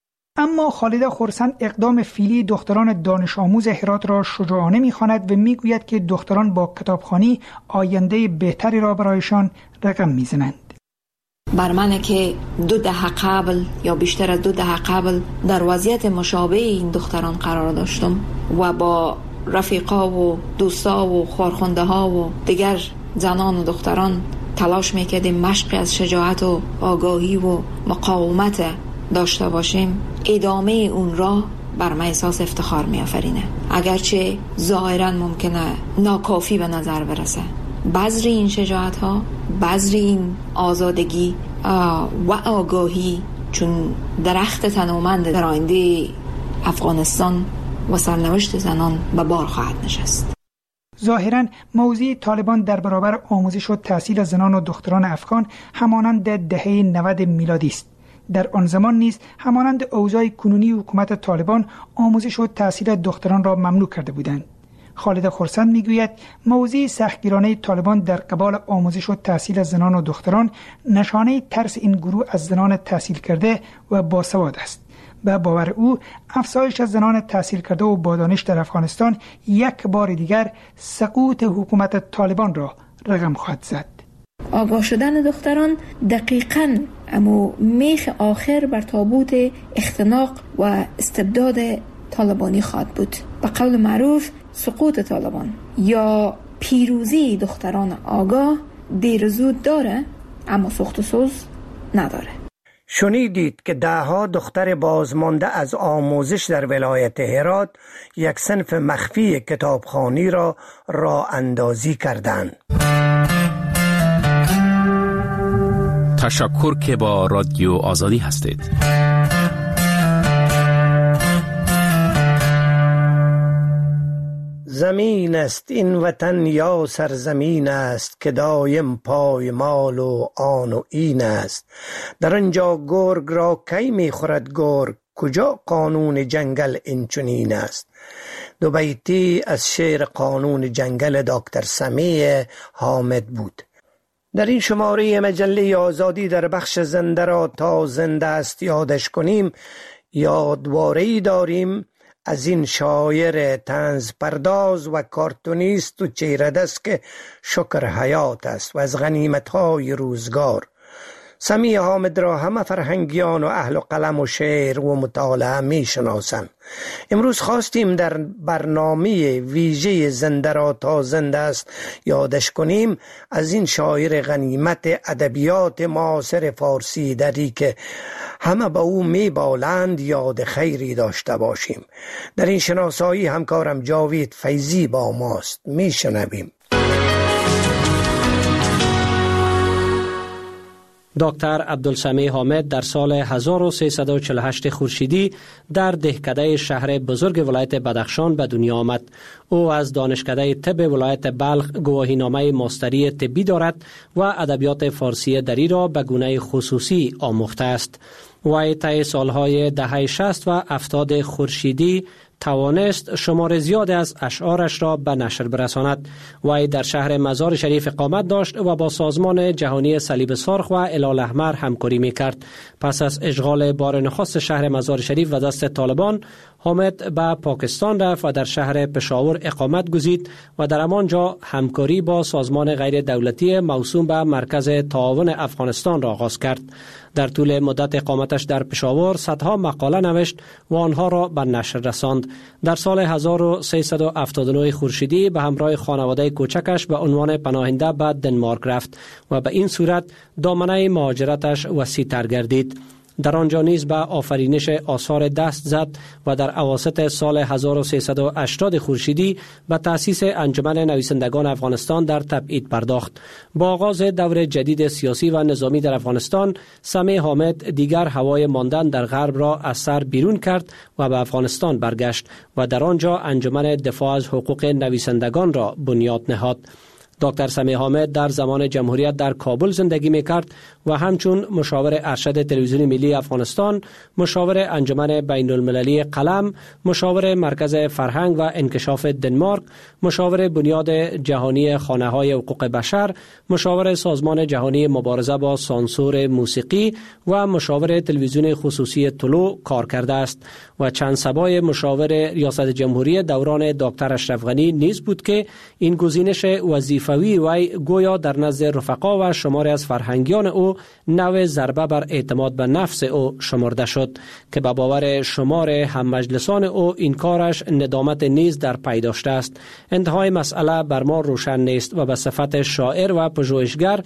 اما خالد خرسند اقدام فعلی دختران دانش آموز هرات را شجاعانه می‌خواند و میگوید که دختران با کتابخوانی آینده بهتری را برایشان رقم میزنند. بر من که دو دهه قبل یا بیشتر از دو دهه قبل در وضعیت مشابه این دختران قرار داشتم و با رفیقا و دوستا و خورخونده ها و دیگر زنان و دختران تلاش میکردیم مشقی از شجاعت و آگاهی و مقاومت داشته باشیم، ادامه اون را بر من احساس افتخار میآفرینه. اگرچه ظاهرا ممکنه ناکافی به نظر برسه، بذر این شجاعت ها، بذر این آزادگی و آگاهی چون درخت تنومند در آینده افغانستان و سرنوشت زنان به بار خواهد نشست. ظاهراً موضوع طالبان در برابر آموزش و تحصیل زنان و دختران افغان همانند دهه نود میلادی است. در آن زمان نیز همانند اوضاع کنونی حکومت طالبان آموزش و تحصیل دختران را ممنوع کرده بودند. خالد خرسند میگوید موضوع سختگیرانه طالبان در قبال آموزش و تحصیل زنان و دختران نشانه ترس این گروه از زنان تحصیل کرده و باسواد است. به باور او افزایش از زنان تحصیل کرده و با دانش در افغانستان یک بار دیگر سقوط حکومت طالبان را رقم خواهد زد. آگاه شدن دختران دقیقاً اما میخ آخر بر تابوت اختناق و استبداد طالبانی خواهد بود. به قول معروف سقوط طالبان یا پیروزی دختران آگاه دیر زود داره اما سخت و سوز نداره. شنیدید که دهها دختر بازمانده از آموزش در ولایت هرات یک صنف مخفی کتابخوانی را راه اندازی کردند. تشکر که با رادیو آزادی هستید. زمین است این وطن یا سرزمین است که دایم پایمال و آن و این است. در آنجا گرگ را کی می خورد گرگ، کجا قانون جنگل این چنین است. دو بیتی از شعر قانون جنگل دکتر سمیع حامد بود. در این شماره مجله آزادی در بخش زنده را تا زنده است یادش کنیم یادواره‌ای داریم از این شاعر طنز پرداز و کارتونیست و چهره دست که شکر حیات است و از غنیمت‌های روزگار. سمیع حامد را همه فرهنگیان و اهل قلم و شعر و مطالعه می شناسند. امروز خواستیم در برنامه ویژه زنده را تا زنده است یادش کنیم از این شاعر غنیمت ادبیات معاصر فارسی دری که همه با او می بالند یاد خیری داشته باشیم. در این شناسایی همکارم جاوید فیضی با ماست. می شنویم. دکتر عبدالسمیع حامد در سال هزار و سیصد و چهل و هشت خورشیدی در دهکده شهر بزرگ ولایت بدخشان به دنیا آمد. او از دانشکده طب ولایت بلخ گواهینامه ماستری طبی دارد و ادبیات فارسی دری را به گونه خصوصی آموخته است. وی طی سالهای دهه شصت و هفتاد خورشیدی توانست شمار زیاد از اشعارش را به نشر برساند. وی در شهر مزار شریف اقامت داشت و با سازمان جهانی صلیب سرخ و هلال احمر همکاری میکرد. پس از اشغال بار نخست شهر مزار شریف و دست طالبان، حامد به پاکستان رفت و در شهر پشاور اقامت گزید و در همانجا همکاری با سازمان غیر دولتی موسوم به مرکز تعاون افغانستان را آغاز کرد. در طول مدت اقامتش در پشاور صدها مقاله نوشت و آنها را به نشر رساند. در سال هزار و سیصد و هفتاد و نه خورشیدی به همراه خانواده کوچکش به عنوان پناهنده به دنمارک رفت و به این صورت دامنه مهاجرتش وسیع‌تر گردید. در آنجا نیز به آفرینش آثار دست زد و در اواسط سال هزار و سیصد و هشتاد خورشیدی به تأسیس انجمن نویسندگان افغانستان در تبعید پرداخت. با آغاز دور جدید سیاسی و نظامی در افغانستان، سمیع حامد دیگر هوای ماندن در غرب را از سر بیرون کرد و به افغانستان برگشت و در آنجا انجمن دفاع از حقوق نویسندگان را بنیاد نهاد. دکتر سمیع حامد در زمان جمهوریت در کابل زندگی میکرد و همچون مشاور ارشد تلویزیون ملی افغانستان، مشاور انجمن بین المللی قلم، مشاور مرکز فرهنگ و انکشاف دنمارک، مشاور بنیاد جهانی خانه‌های حقوق بشر، مشاور سازمان جهانی مبارزه با سانسور موسیقی و مشاور تلویزیون خصوصی طلوع کار کرده است و چند سبای مشاور ریاست جمهوری دوران دکتر اشرف غنی نیز بود که این گزینش وظیفه حیفوی وی گویا در نزد رفقا و شماری از فرهنگیان او نوع ضربه بر اعتماد به نفس او شمرده شد که به باور شمار هم مجلسان او این کارش ندامت نیز در پی داشته است. انتهای مسئله بر ما روشن نیست و به صفت شاعر و پژوهشگر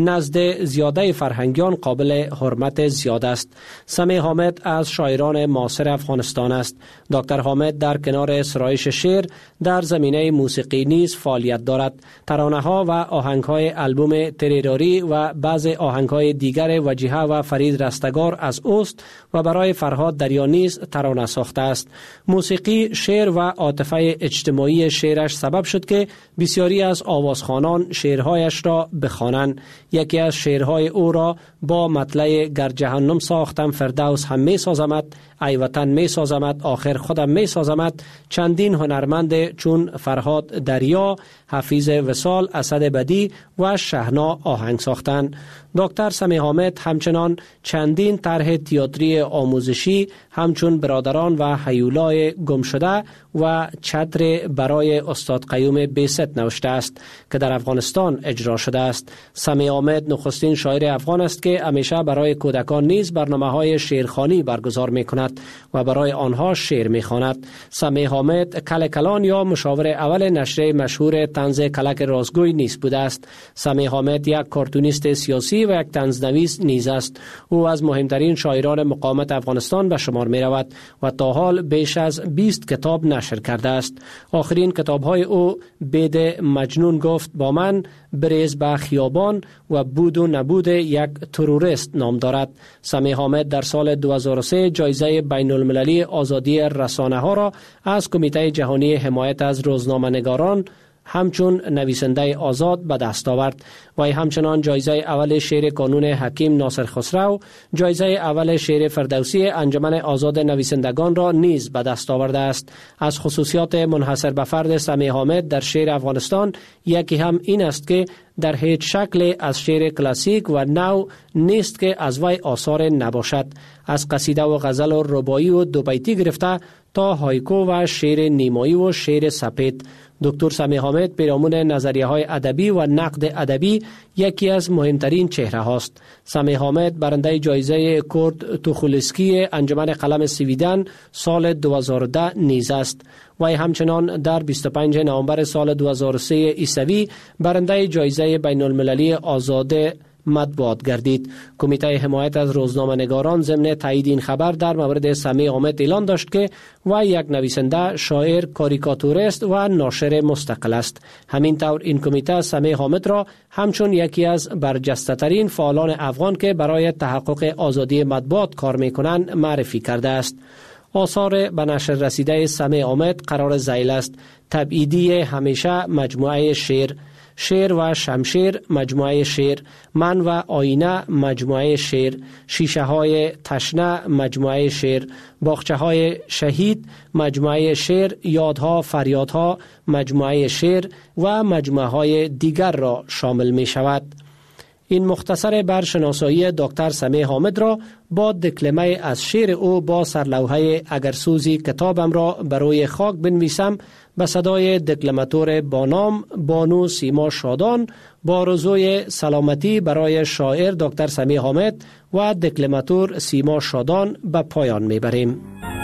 نزد زیاده فرهنگیان قابل حرمت زیاد است. سمیع حامد از شاعران معاصر افغانستان است. دکتر حامد در کنار سرایش شعر در زمینه موسیقی نیز فعالیت دارد. ترانه‌ها و آهنگ‌های آلبوم تریراری و بعض آهنگ‌های دیگر وجیحه و فرید رستگار از اوست و برای فرهاد دریا نیز ترانه ساخته است. موسیقی، شعر و عاطفه اجتماعی شعرش سبب شد که بسیاری از آوازخوانان شعرهایش را بخوانند. یکی از شعرهای او را با مطلع گر جهنم ساختم فردوس هم می سازمت، ای وطن می سازمت، آخر خودم می سازمت چندین هنرمند چون فرهاد دریا، حفیظ وصال، اسد بدی و شهنا آهنگ ساختند. دکتر سمیع حامد همچنان چندین طرح تئاتری آموزشی همچون برادران و هیولای گم شده و چتر برای استاد قیوم بیست نوشته است که در افغانستان اجرا شده است. سمیع حامد نخستین شاعر افغان است که همیشه برای کودکان نیز برنامه‌های شعرخوانی برگزار می‌کند و برای آنها شعر می‌خواند. سمیع حامد کلکلان یا مشاور اول نشریه مشهور طنز کلک رازگوی نیز بوده است. سمیع حامد یک کارتونیست سیاسی و یک طنزنویس نیز است. او از مهمترین شاعران مقاومت افغانستان به شمار می رود و تا حال بیش از بیست کتاب نشر کرده است. آخرین کتاب‌های او بید مجنون گفت با من، بریز به خیابان و بود و نبود یک تروریست نام دارد. سمیع حامد در سال دو هزار و سه جایزه بین المللی آزادی رسانه ها را از کمیته جهانی حمایت از روزنامه‌نگاران همچون نویسنده آزاد به دست آورد. و همچنان جایزه اول شعر کانون حکیم ناصر خسرو، جایزه اول شعر فردوسی انجمن آزاد نویسندگان را نیز به دست آورده است. از خصوصیات منحصر به فرد سمیع حامد در شعر افغانستان یکی هم این است که در هیچ شکل از شعر کلاسیک و نو نیست که از وی آثار نباشد. از قصیده و غزل و رباعی و دو بیتی گرفته تا هایکو و شعر نیمایی و شعر سپید، دکتر سمیع حامد پیرامون نظریه‌های ادبی و نقد ادبی یکی از مهمترین چهره هاست. سمیع حامد برنده جایزه کورد توخولسکی انجمن قلم سویدن سال دو هزار و ده نیز است. و همچنان در بیست و پنجم نوامبر سال دو هزار و سه عیسوی برنده جایزه بین المللی آزاد مطبوعات گردید. کمیته حمایت از روزنامه‌نگاران ضمن تایید این خبر در مورد سمیع حامد اعلان داشت که و یک نویسنده، شاعر، کاریکاتوریست و ناشر مستقل است. همین طور این کمیته سمیع حامد را همچون یکی از برجسته‌ترین فعالان افغان که برای تحقق آزادی مطبوعات کار می‌کنند معرفی کرده است. آثار به نشر رسیده سمیع حامد قرار ذیل است: تبعیدی همیشه مجموعه شعر، شعر و شمشیر مجموعه شعر، من و آینه مجموعه شعر، شیشه های تشنه مجموعه شعر، باغچه های شهید مجموعه شعر، یادها فریادها مجموعه شعر و مجموعه های دیگر را شامل می شود. این مختصر برشناسایی دکتر سمیع حامد را با دکلمه از شعر او با سرلوحه اگر سوزی کتابم را بروی خاک بنویسم به صدای دکلماتور با نام بانو سیما شادان با آرزوی سلامتی برای شاعر دکتر سمیع حامد و دکلماتور سیما شادان به پایان میبریم.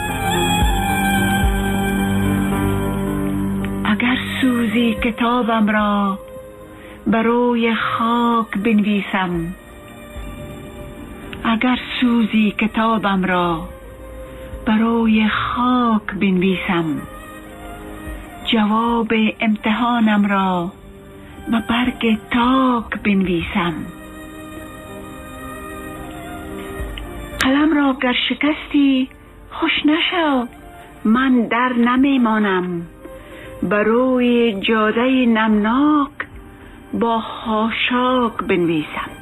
اگر سوزی کتابم را بروی خاک بنویسم، اگر سوزی کتابم را بروی خاک بنویسم، جواب امتحانم را به برگ تاک بنویسم. قلم را گر شکستی خوش نشو، من در نمیمانم، بروی جاده نمناک با خاشاک بنویسم،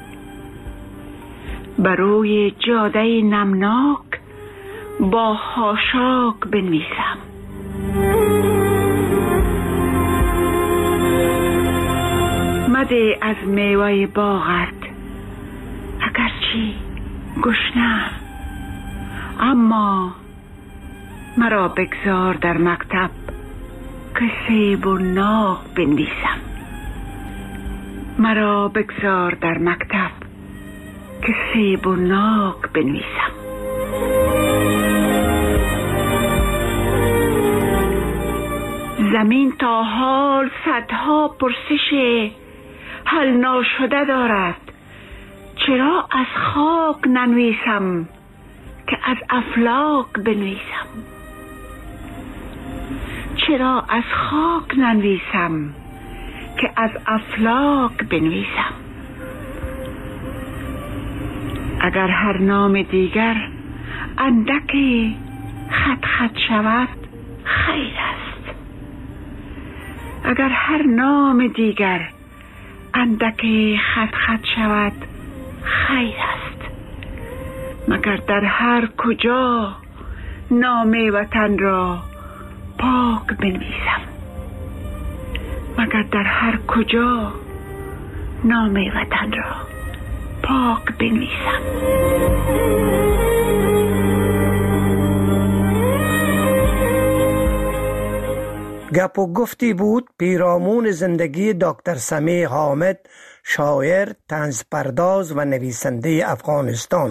بروی جاده نمناک با خاشاک بنویسم. مده از میوه باغت اگرچه گشنه، اما مرا بگذار در مکتب که سیب و ناق بنویسم. مرا بگذار در مکتب که سیب و ناک بنویسم. زمین تا حال صدها پرسش حل ناشده دارد، چرا از خاک ننویسم که از افلاک بنویسم؟ چرا از خاک ننویسم که از افلاک بنویسم؟ اگر هر نام دیگر اندکی خط خط شود خیر است. اگر هر نام دیگر اندکی خط خط شود خیر است. مگر در هر کجا نام وطن را پاک بنویسم. مگر در هر کجا نام وطن را پاک بنویسم. گپ و گفتی بود پیرامون زندگی دکتر سمیع حامد، شاعر، طنزپرداز و نویسنده افغانستان.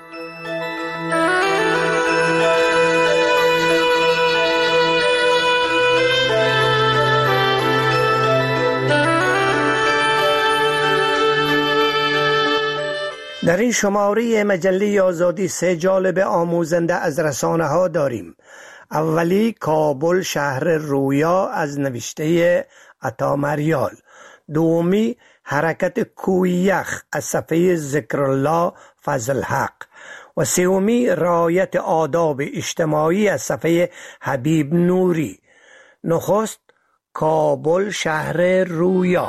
در این شماره مجله آزادی سه جالب آموزنده از رسانه ها داریم. اولی کابل شهر رویا از نوشته عطا مریال. دومی حرکت کوی یخ از صفحه ذکرالله فضل حق و سومی رعایت آداب اجتماعی از صفحه حبیب نوری. نخست کابل شهر رویا.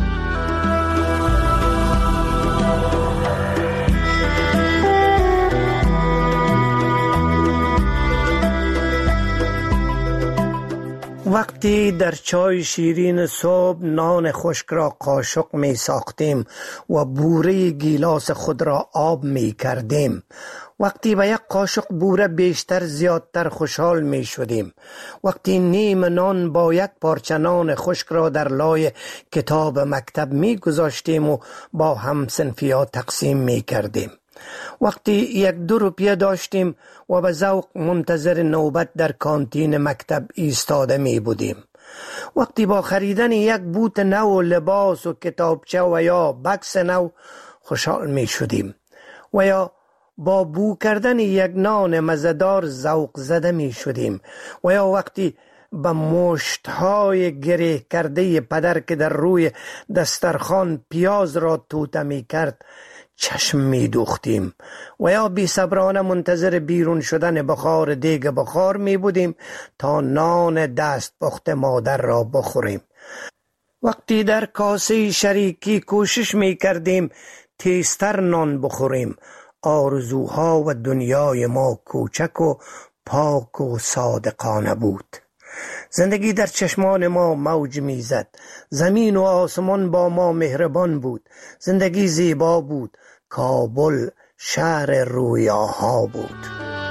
وقتی در چای شیرین صبح نان خشک را قاشق می ساختیم و بوره گیلاس خود را آب می کردیم، وقتی به یک قاشق بوره بیشتر زیادتر خوشحال می شدیم، وقتی نیم نان با یک پارچه نان خشک را در لای کتاب مکتب می گذاشتیم و با همصنفی‌ها تقسیم می کردیم، وقتی یک دو روپیه داشتیم و به ذوق منتظر نوبت در کانتین مکتب ایستاده می بودیم، وقتی با خریدن یک بوت نو لباس و کتابچه و یا بکس نو خوشحال می شدیم و یا با بو کردن یک نان مزه‌دار ذوق زده می شدیم و یا وقتی به مشت‌های گره کرده پدر که در روی دسترخوان پیاز را توته می کرد چشم می دوختیم و یا بی صبرانه منتظر بیرون شدن بخار دیگ بخار می بودیم تا نان دست پخت مادر را بخوریم، وقتی در کاسه شریکی کوشش می کردیم تیزتر نان بخوریم. آرزوها و دنیای ما کوچک و پاک و صادقانه بود. زندگی در چشمان ما موج میزد. زمین و آسمان با ما مهربان بود. زندگی زیبا بود. کابل شهر رویاها بود.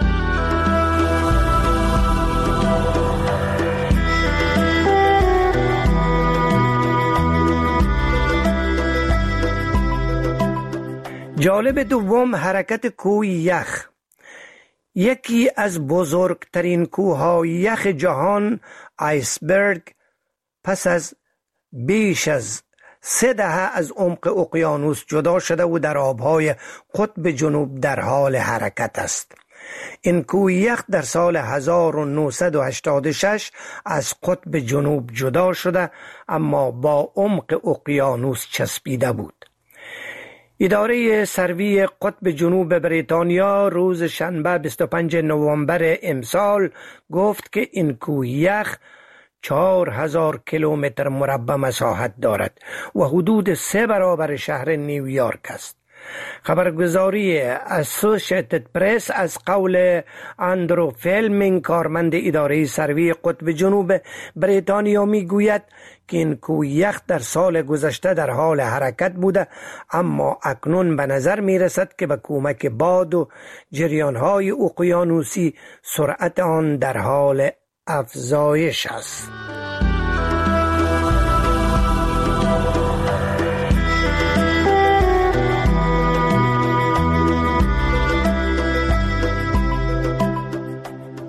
جالب دوم حرکت کوه یخ. یکی از بزرگترین کوههای یخ جهان، آیسبرگ، پس از بیش از سه دهه از عمق اقیانوس جدا شده و در آبهای قطب جنوب در حال حرکت است. این کوه یخ در سال هزار و نهصد و هشتاد و شش از قطب جنوب جدا شده اما با عمق اقیانوس چسبیده بود. اداره سروی قطب جنوب بریتانیا روز شنبه بیست و پنجم نوامبر امسال گفت که این کوه یخ چهار هزار کیلومتر مربع مساحت دارد و حدود سه برابر شهر نیویورک است. خبرگزاری اسوسییتد پرس از قول اندرو فیلمینگ، کارمند اداره سروی قطب جنوب بریتانیا، می گوید که این کوه یخ در سال گذشته در حال حرکت بوده اما اکنون به نظر می رسد که به کمک باد و جریانهای اقیانوسی سرعت آن در حال افزایش است.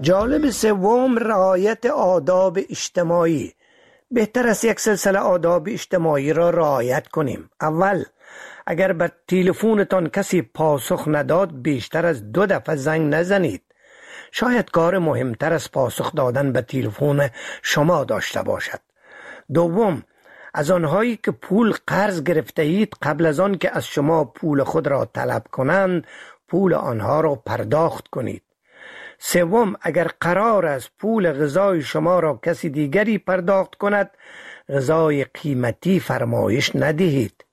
جالب سوم، رعایت آداب اجتماعی. بهتر است یک سلسله آداب اجتماعی را رعایت کنیم. اول، اگر بر تلفنتان کسی پاسخ نداد بیشتر از دو دفعه زنگ نزنید. شاید کار مهمتر از پاسخ دادن به تلفن شما داشته باشد. دوم، از آنهایی که پول قرض گرفته اید قبل از آن که از شما پول خود را طلب کنند پول آنها را پرداخت کنید. سوم، اگر قرار است پول غذای شما را کسی دیگری پرداخت کند غذای قیمتی فرمایش ندهید.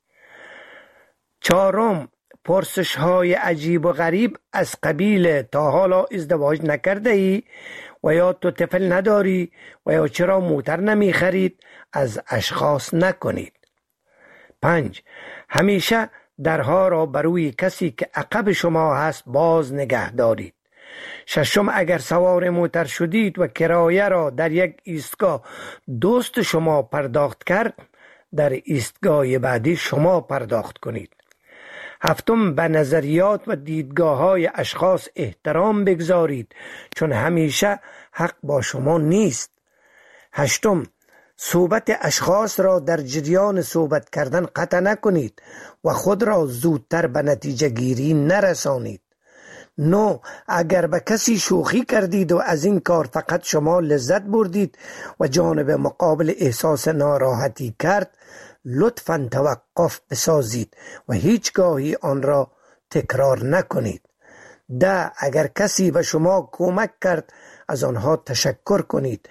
چهارم، پرسش های عجیب و غریب از قبیل تا حالا ازدواج نکرده ای و یا تو طفل نداری و یا چرا موتر نمی خرید از اشخاص نکنید. پنج، همیشه درها را بروی کسی که عقب شما هست باز نگه دارید. ششم، اگر سوار موتر شدید و کرایه را در یک ایستگاه دوست شما پرداخت کرد در ایستگاه بعدی شما پرداخت کنید. هفتم، به نظریات و دیدگاه های اشخاص احترام بگذارید چون همیشه حق با شما نیست. هشتم، صحبت اشخاص را در جریان صحبت کردن قطع نکنید و خود را زودتر به نتیجه گیری نرسانید. نو، اگر به کسی شوخی کردید و از این کار فقط شما لذت بردید و جانب مقابل احساس ناراحتی کرد لطفاً توقف بسازید و هیچگاهی آن را تکرار نکنید. ده، اگر کسی به شما کمک کرد از آنها تشکر کنید.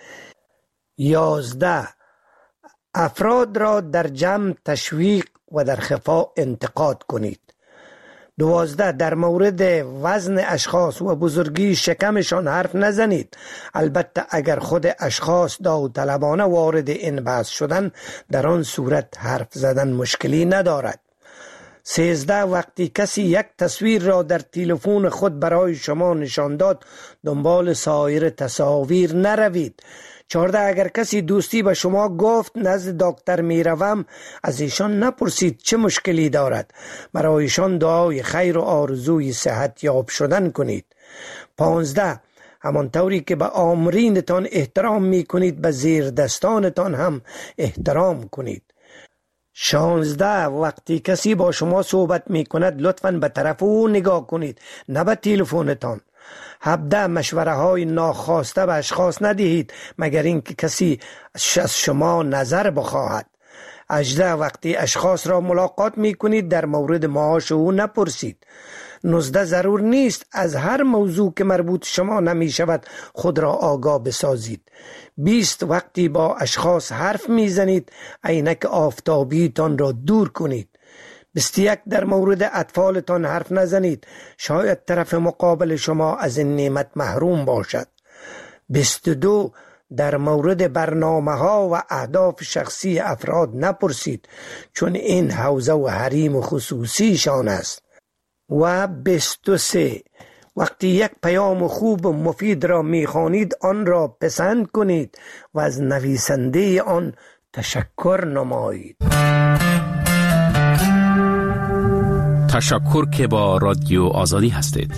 یازده، افراد را در جمع تشویق و در خفا انتقاد کنید. دوازده، در مورد وزن اشخاص و بزرگی شکمشان حرف نزنید. البته اگر خود اشخاص داوطلبانه وارد این بحث شدن در آن صورت حرف زدن مشکلی ندارد. سیزده، وقتی کسی یک تصویر را در تلفن خود برای شما نشان داد دنبال سایر تصاویر نروید. چهارده، اگر کسی دوستی به شما گفت نزد دکتر می روم از ایشان نپرسید چه مشکلی دارد. برایشان دعای خیر و آرزوی صحت یاب شدن کنید. پانزده، همانطوری که به آمرینتان احترام می کنید به زیر دستانتان هم احترام کنید. شانزده، وقتی کسی با شما صحبت می کند لطفاً به طرف او نگاه کنید نه به تلفنتان. هفده، مشوره های ناخواسته به اشخاص ندهید مگر اینکه کسی از شما نظر بخواهد. هجده، وقتی اشخاص را ملاقات می کنید در مورد معاش او نپرسید. نوزده، ضرور نیست از هر موضوع که مربوط شما نمی شود خود را آگاه بسازید. بیست، وقتی با اشخاص حرف می زنید عینک آفتابیتان را دور کنید. بیست و یک، در مورد اطفالتان حرف نزنید شاید طرف مقابل شما از این نعمت محروم باشد. بیست و دو، در مورد برنامه ها و اهداف شخصی افراد نپرسید چون این حوزه و حریم خصوصیشان است. و بیست و سه، وقتی یک پیام خوب و مفید را میخوانید آن را پسند کنید و از نویسنده آن تشکر نمایید. تشکر که با رادیو آزادی هستید.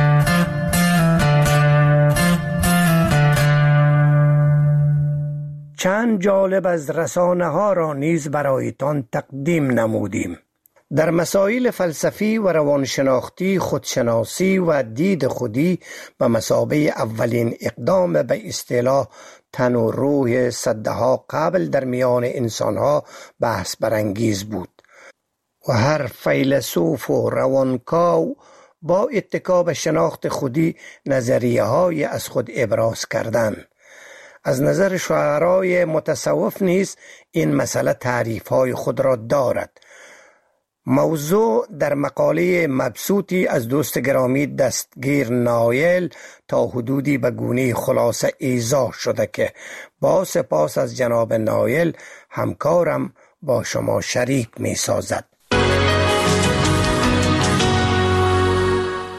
چند جالب از رسانه ها را نیز برایتان تقدیم نمودیم. در مسائل فلسفی و روانشناختی خودشناسی و دید خودی به مثابه اولین اقدام به اصطلاح تن و روح صدها قبل در میان انسانها بحث برانگیز بود و هر فیلسوف و روانکاو با اتکا به شناخت خودی نظریه های از خود ابراز کردند. از نظر شاعرای متصوف نیز این مسئله تعریف های خود را دارد. موضوع در مقاله مبسوطی از دوست گرامی دستگیر نایل تا حدودی به گونه خلاصه ایضاح شده که با سپاس از جناب نایل همکارم با شما شریک می سازد.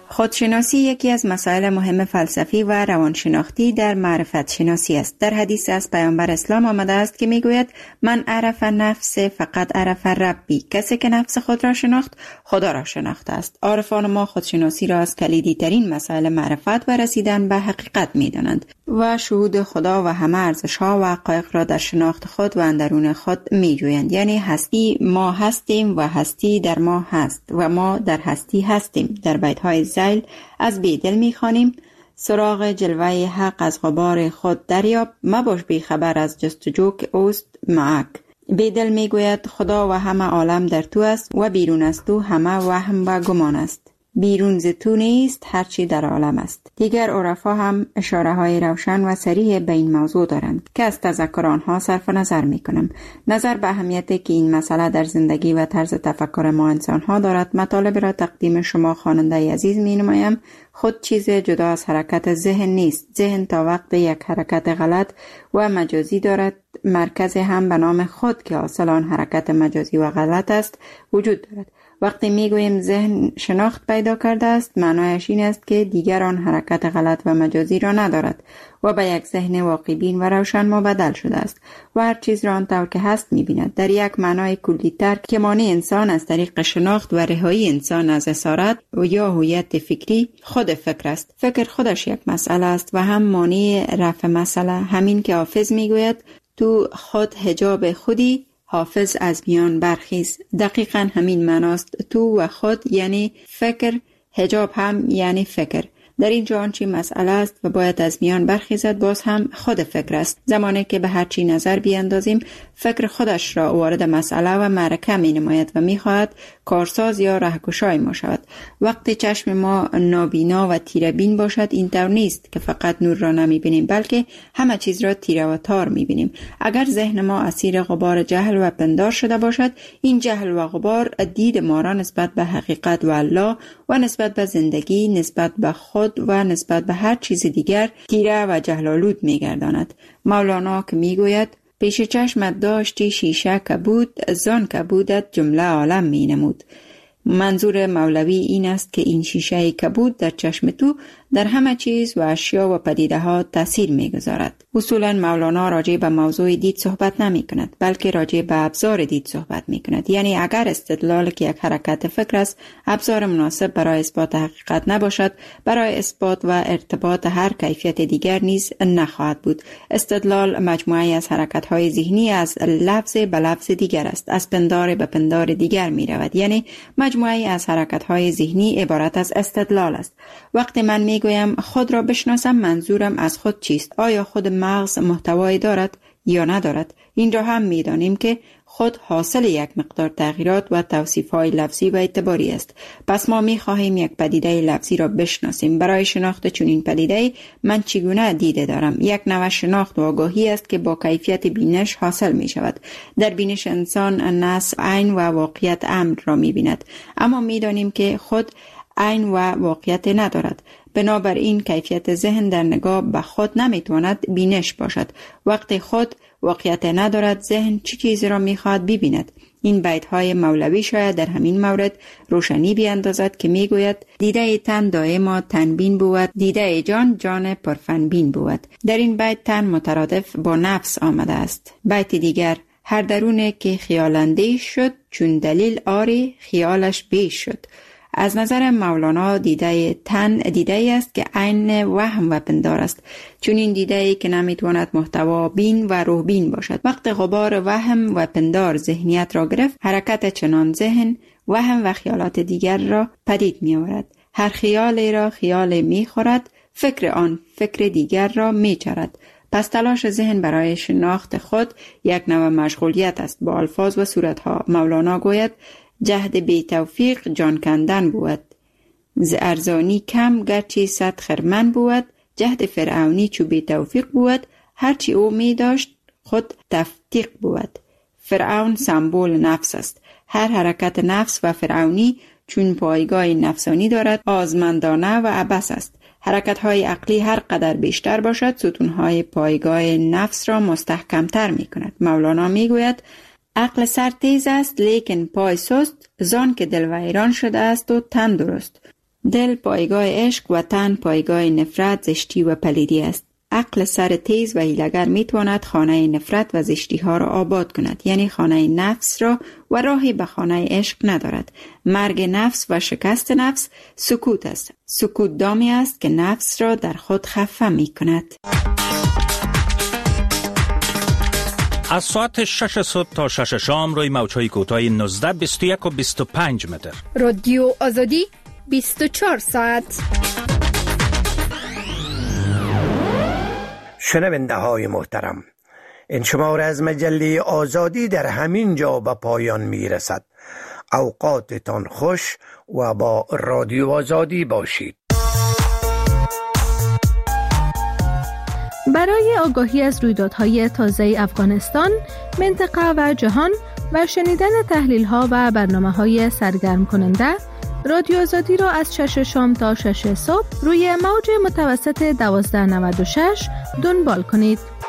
خودشناسی یکی از مسائل مهم فلسفی و روانشناختی در معرفت شناسی است. در حدیث از پیامبر اسلام آمده است که میگوید من عرف نفس فقط عرف ربی، کسی که نفس خود را شناخت خدا را شناخته است. عارفان ما خودشناسی را از کلیدی ترین مسائل معرفت و رسیدن به حقیقت میدانند و شهود خدا و همه ارزش‌ها و حقایق را در شناخت خود و اندرون خود میجویند. یعنی هستی ما هستیم و هستی در ما هست و ما در هستی هستیم. در بیت‌های زیل از بیدل میخوانیم سراغ جلوه حق از غبار خود دریاب، مباش بی خبر از جستجو که اوست معک. بیدل میگوید خدا و همه عالم در تو است و بیرون از تو همه وهم و گمان است. بیرون ز تو نیست هرچی در عالم است. دیگر عرفا هم اشاره های روشن و صریح به این موضوع دارند که از تذکر آنها صرف نظر می کنم. نظر به اهمیتی که این مسئله در زندگی و طرز تفکر ما انسان ها دارد، مطالب را تقدیم شما خواننده عزیز می نمایم. خود چیز جدا از حرکت ذهن نیست. ذهن تا وقت یک حرکت غلط و مجازی دارد، مرکز هم به نام خود که حاصل آن حرکت مجازی و غلط است وجود دارد. وقتی میگوییم ذهن شناخت پیدا کرده است، معنایش این است که دیگر آن حرکت غلط و مجازی را ندارد و به یک ذهن واقع بین و روشن مبدل شده است و هر چیز را آنطور که هست می‌بیند. در یک معنای کلی‌تر که مانع انسان از طریق شناخت و رهایی انسان از اسارت و یا هویت فکری خود فکر است. فکر خودش یک مسئله است و هم مانع رفع مسئله. همین که حافظ میگوید تو خود حجاب خودی، حافظ از میان برخیز. دقیقاً همین معناست. تو و خود یعنی فکر، حجاب هم یعنی فکر. در اینجا آنچه مسئله است و باید از میان برخیزد باز هم خود فکر است. زمانی که به هر چی نظر بیاندازیم، فکر خودش را وارد مسئله و معرکه می نماید و می خواهد کارساز یا رهکشای ما شود. وقتی چشم ما نابینا و تیره بین باشد، این طور نیست که فقط نور را نمی بینیم، بلکه همه چیز را تیره و تار می بینیم. اگر ذهن ما اسیر غبار جهل و پندار شده باشد، این جهل و غبار دید ما را نسبت به حقیقت و الله و نسبت به زندگی، نسبت به خود و نسبت به هر چیز دیگر تیره و جهل‌آلود می‌گرداند. مولانا که می‌گوید پیش چشمت داشتی شیشه کبود، زان کبودت جمله عالم می‌نمود. منظور مولوی این است که این شیشه کبود در چشم تو در همه چیز و اشیا و پدیده ها تاثیر می‌گذارد. اصولاً مولانا راجع به موضوع دید صحبت نمی کند، بلکه راجع به ابزار دید صحبت می کند. یعنی اگر استدلال که یک حرکت فکر است ابزار مناسب برای اثبات حقیقت نباشد، برای اثبات و ارتباط هر کیفیت دیگر نیز نخواهد بود. استدلال مجموعه از حرکت‌های ذهنی از لفظ به لفظ دیگر است، از پندار به پندار دیگر می رود. یعنی مجموعه از حرکت‌های ذهنی عبارت از استدلال است. وقتی من می گویم خود را بشناسم، منظورم از خود چیست؟ آیا خود مغز محتوایی دارد یا ندارد؟ این را هم می دانیم که خود حاصل یک مقدار تغییرات و توصیف‌های لفظی و اعتباری است. پس ما می خواهیم یک پدیده لفظی را بشناسیم. برای شناخت چنین پدیده من چگونه دیده دارم؟ یک نوع شناخت و آگاهی است که با کیفیت بینش حاصل می شود. در بینش انسان نص عین و واقعیت امر را می بیند، اما می دانیم که خود عین و واقعیت ندارد. بنابراین کیفیت ذهن در نگاه به خود نمیتواند بینش باشد. وقتی خود واقعیت ندارد، ذهن چه چیزی را میخواهد ببیند؟ این بیت های مولوی شاید در همین مورد روشنی بیاندازد که میگوید دیده تن دائما تنبین بود، دیده جان جان پرفنبین بود. در این بیت تن مترادف با نفس آمده است. بیت دیگر هر درونه که خیالنده شد، چون دلیل آری خیالش بیش شد. از نظر مولانا دیده تن دیده است که عین وهم و پندار است، چون این دیده ای که نمیتواند محتوا بین و روح بین باشد. وقت غبار وهم و پندار ذهنیت را گرفت، حرکت چنان ذهن وهم و خیالات دیگر را پدید می آورد. هر خیال را خیال می خورد، فکر آن فکر دیگر را می چرد. پس تلاش ذهن برای شناخت خود یک نوع مشغولیت است با الفاظ و صورتها. مولانا گوید جهد بی توفیق جان کندن بود، ز ارزانی کم گرچه صد خرمن بود، جهد فرعونی چو بی توفیق بود، هرچی او می داشت خود تفتیق بود. فرعون سمبول نفس است. هر حرکت نفس و فرعونی چون پایگاه نفسانی دارد آزمندانه و عبث است. حرکت‌های عقلی هر قدر بیشتر باشد، ستون‌های پایگاه نفس را مستحکم‌تر می‌کند. مولانا می‌گوید عقل سر تیز است لیکن پای سست، زان که دل ویران شده است و تن درست. دل پایگاه عشق و تن پایگاه نفرت، زشتی و پلیدی است. عقل سر تیز و هیلگر می تواند خانه نفرت و زشتی ها را آباد کند، یعنی خانه نفس را، و راهی به خانه عشق ندارد. مرگ نفس و شکست نفس سکوت است. سکوت دامی است که نفس را در خود خفه می کند. از ساعت شش صبح تا شش شام روی موج‌های کوتاه نوزده، بیست و یک و بیست و پنج متر. رادیو آزادی بیست و چهار ساعت. شنونده های محترم، این شماره از مجله آزادی در همین جا به پایان می رسد. اوقاتتان خوش و با رادیو آزادی باشید. برای آگاهی از رویدادهای تازه افغانستان، منطقه و جهان و شنیدن تحلیل‌ها و برنامه‌های سرگرم کننده، رادیو آزادی را از شش شام تا شش صبح روی موج متوسط دوازده نود و شش دنبال کنید.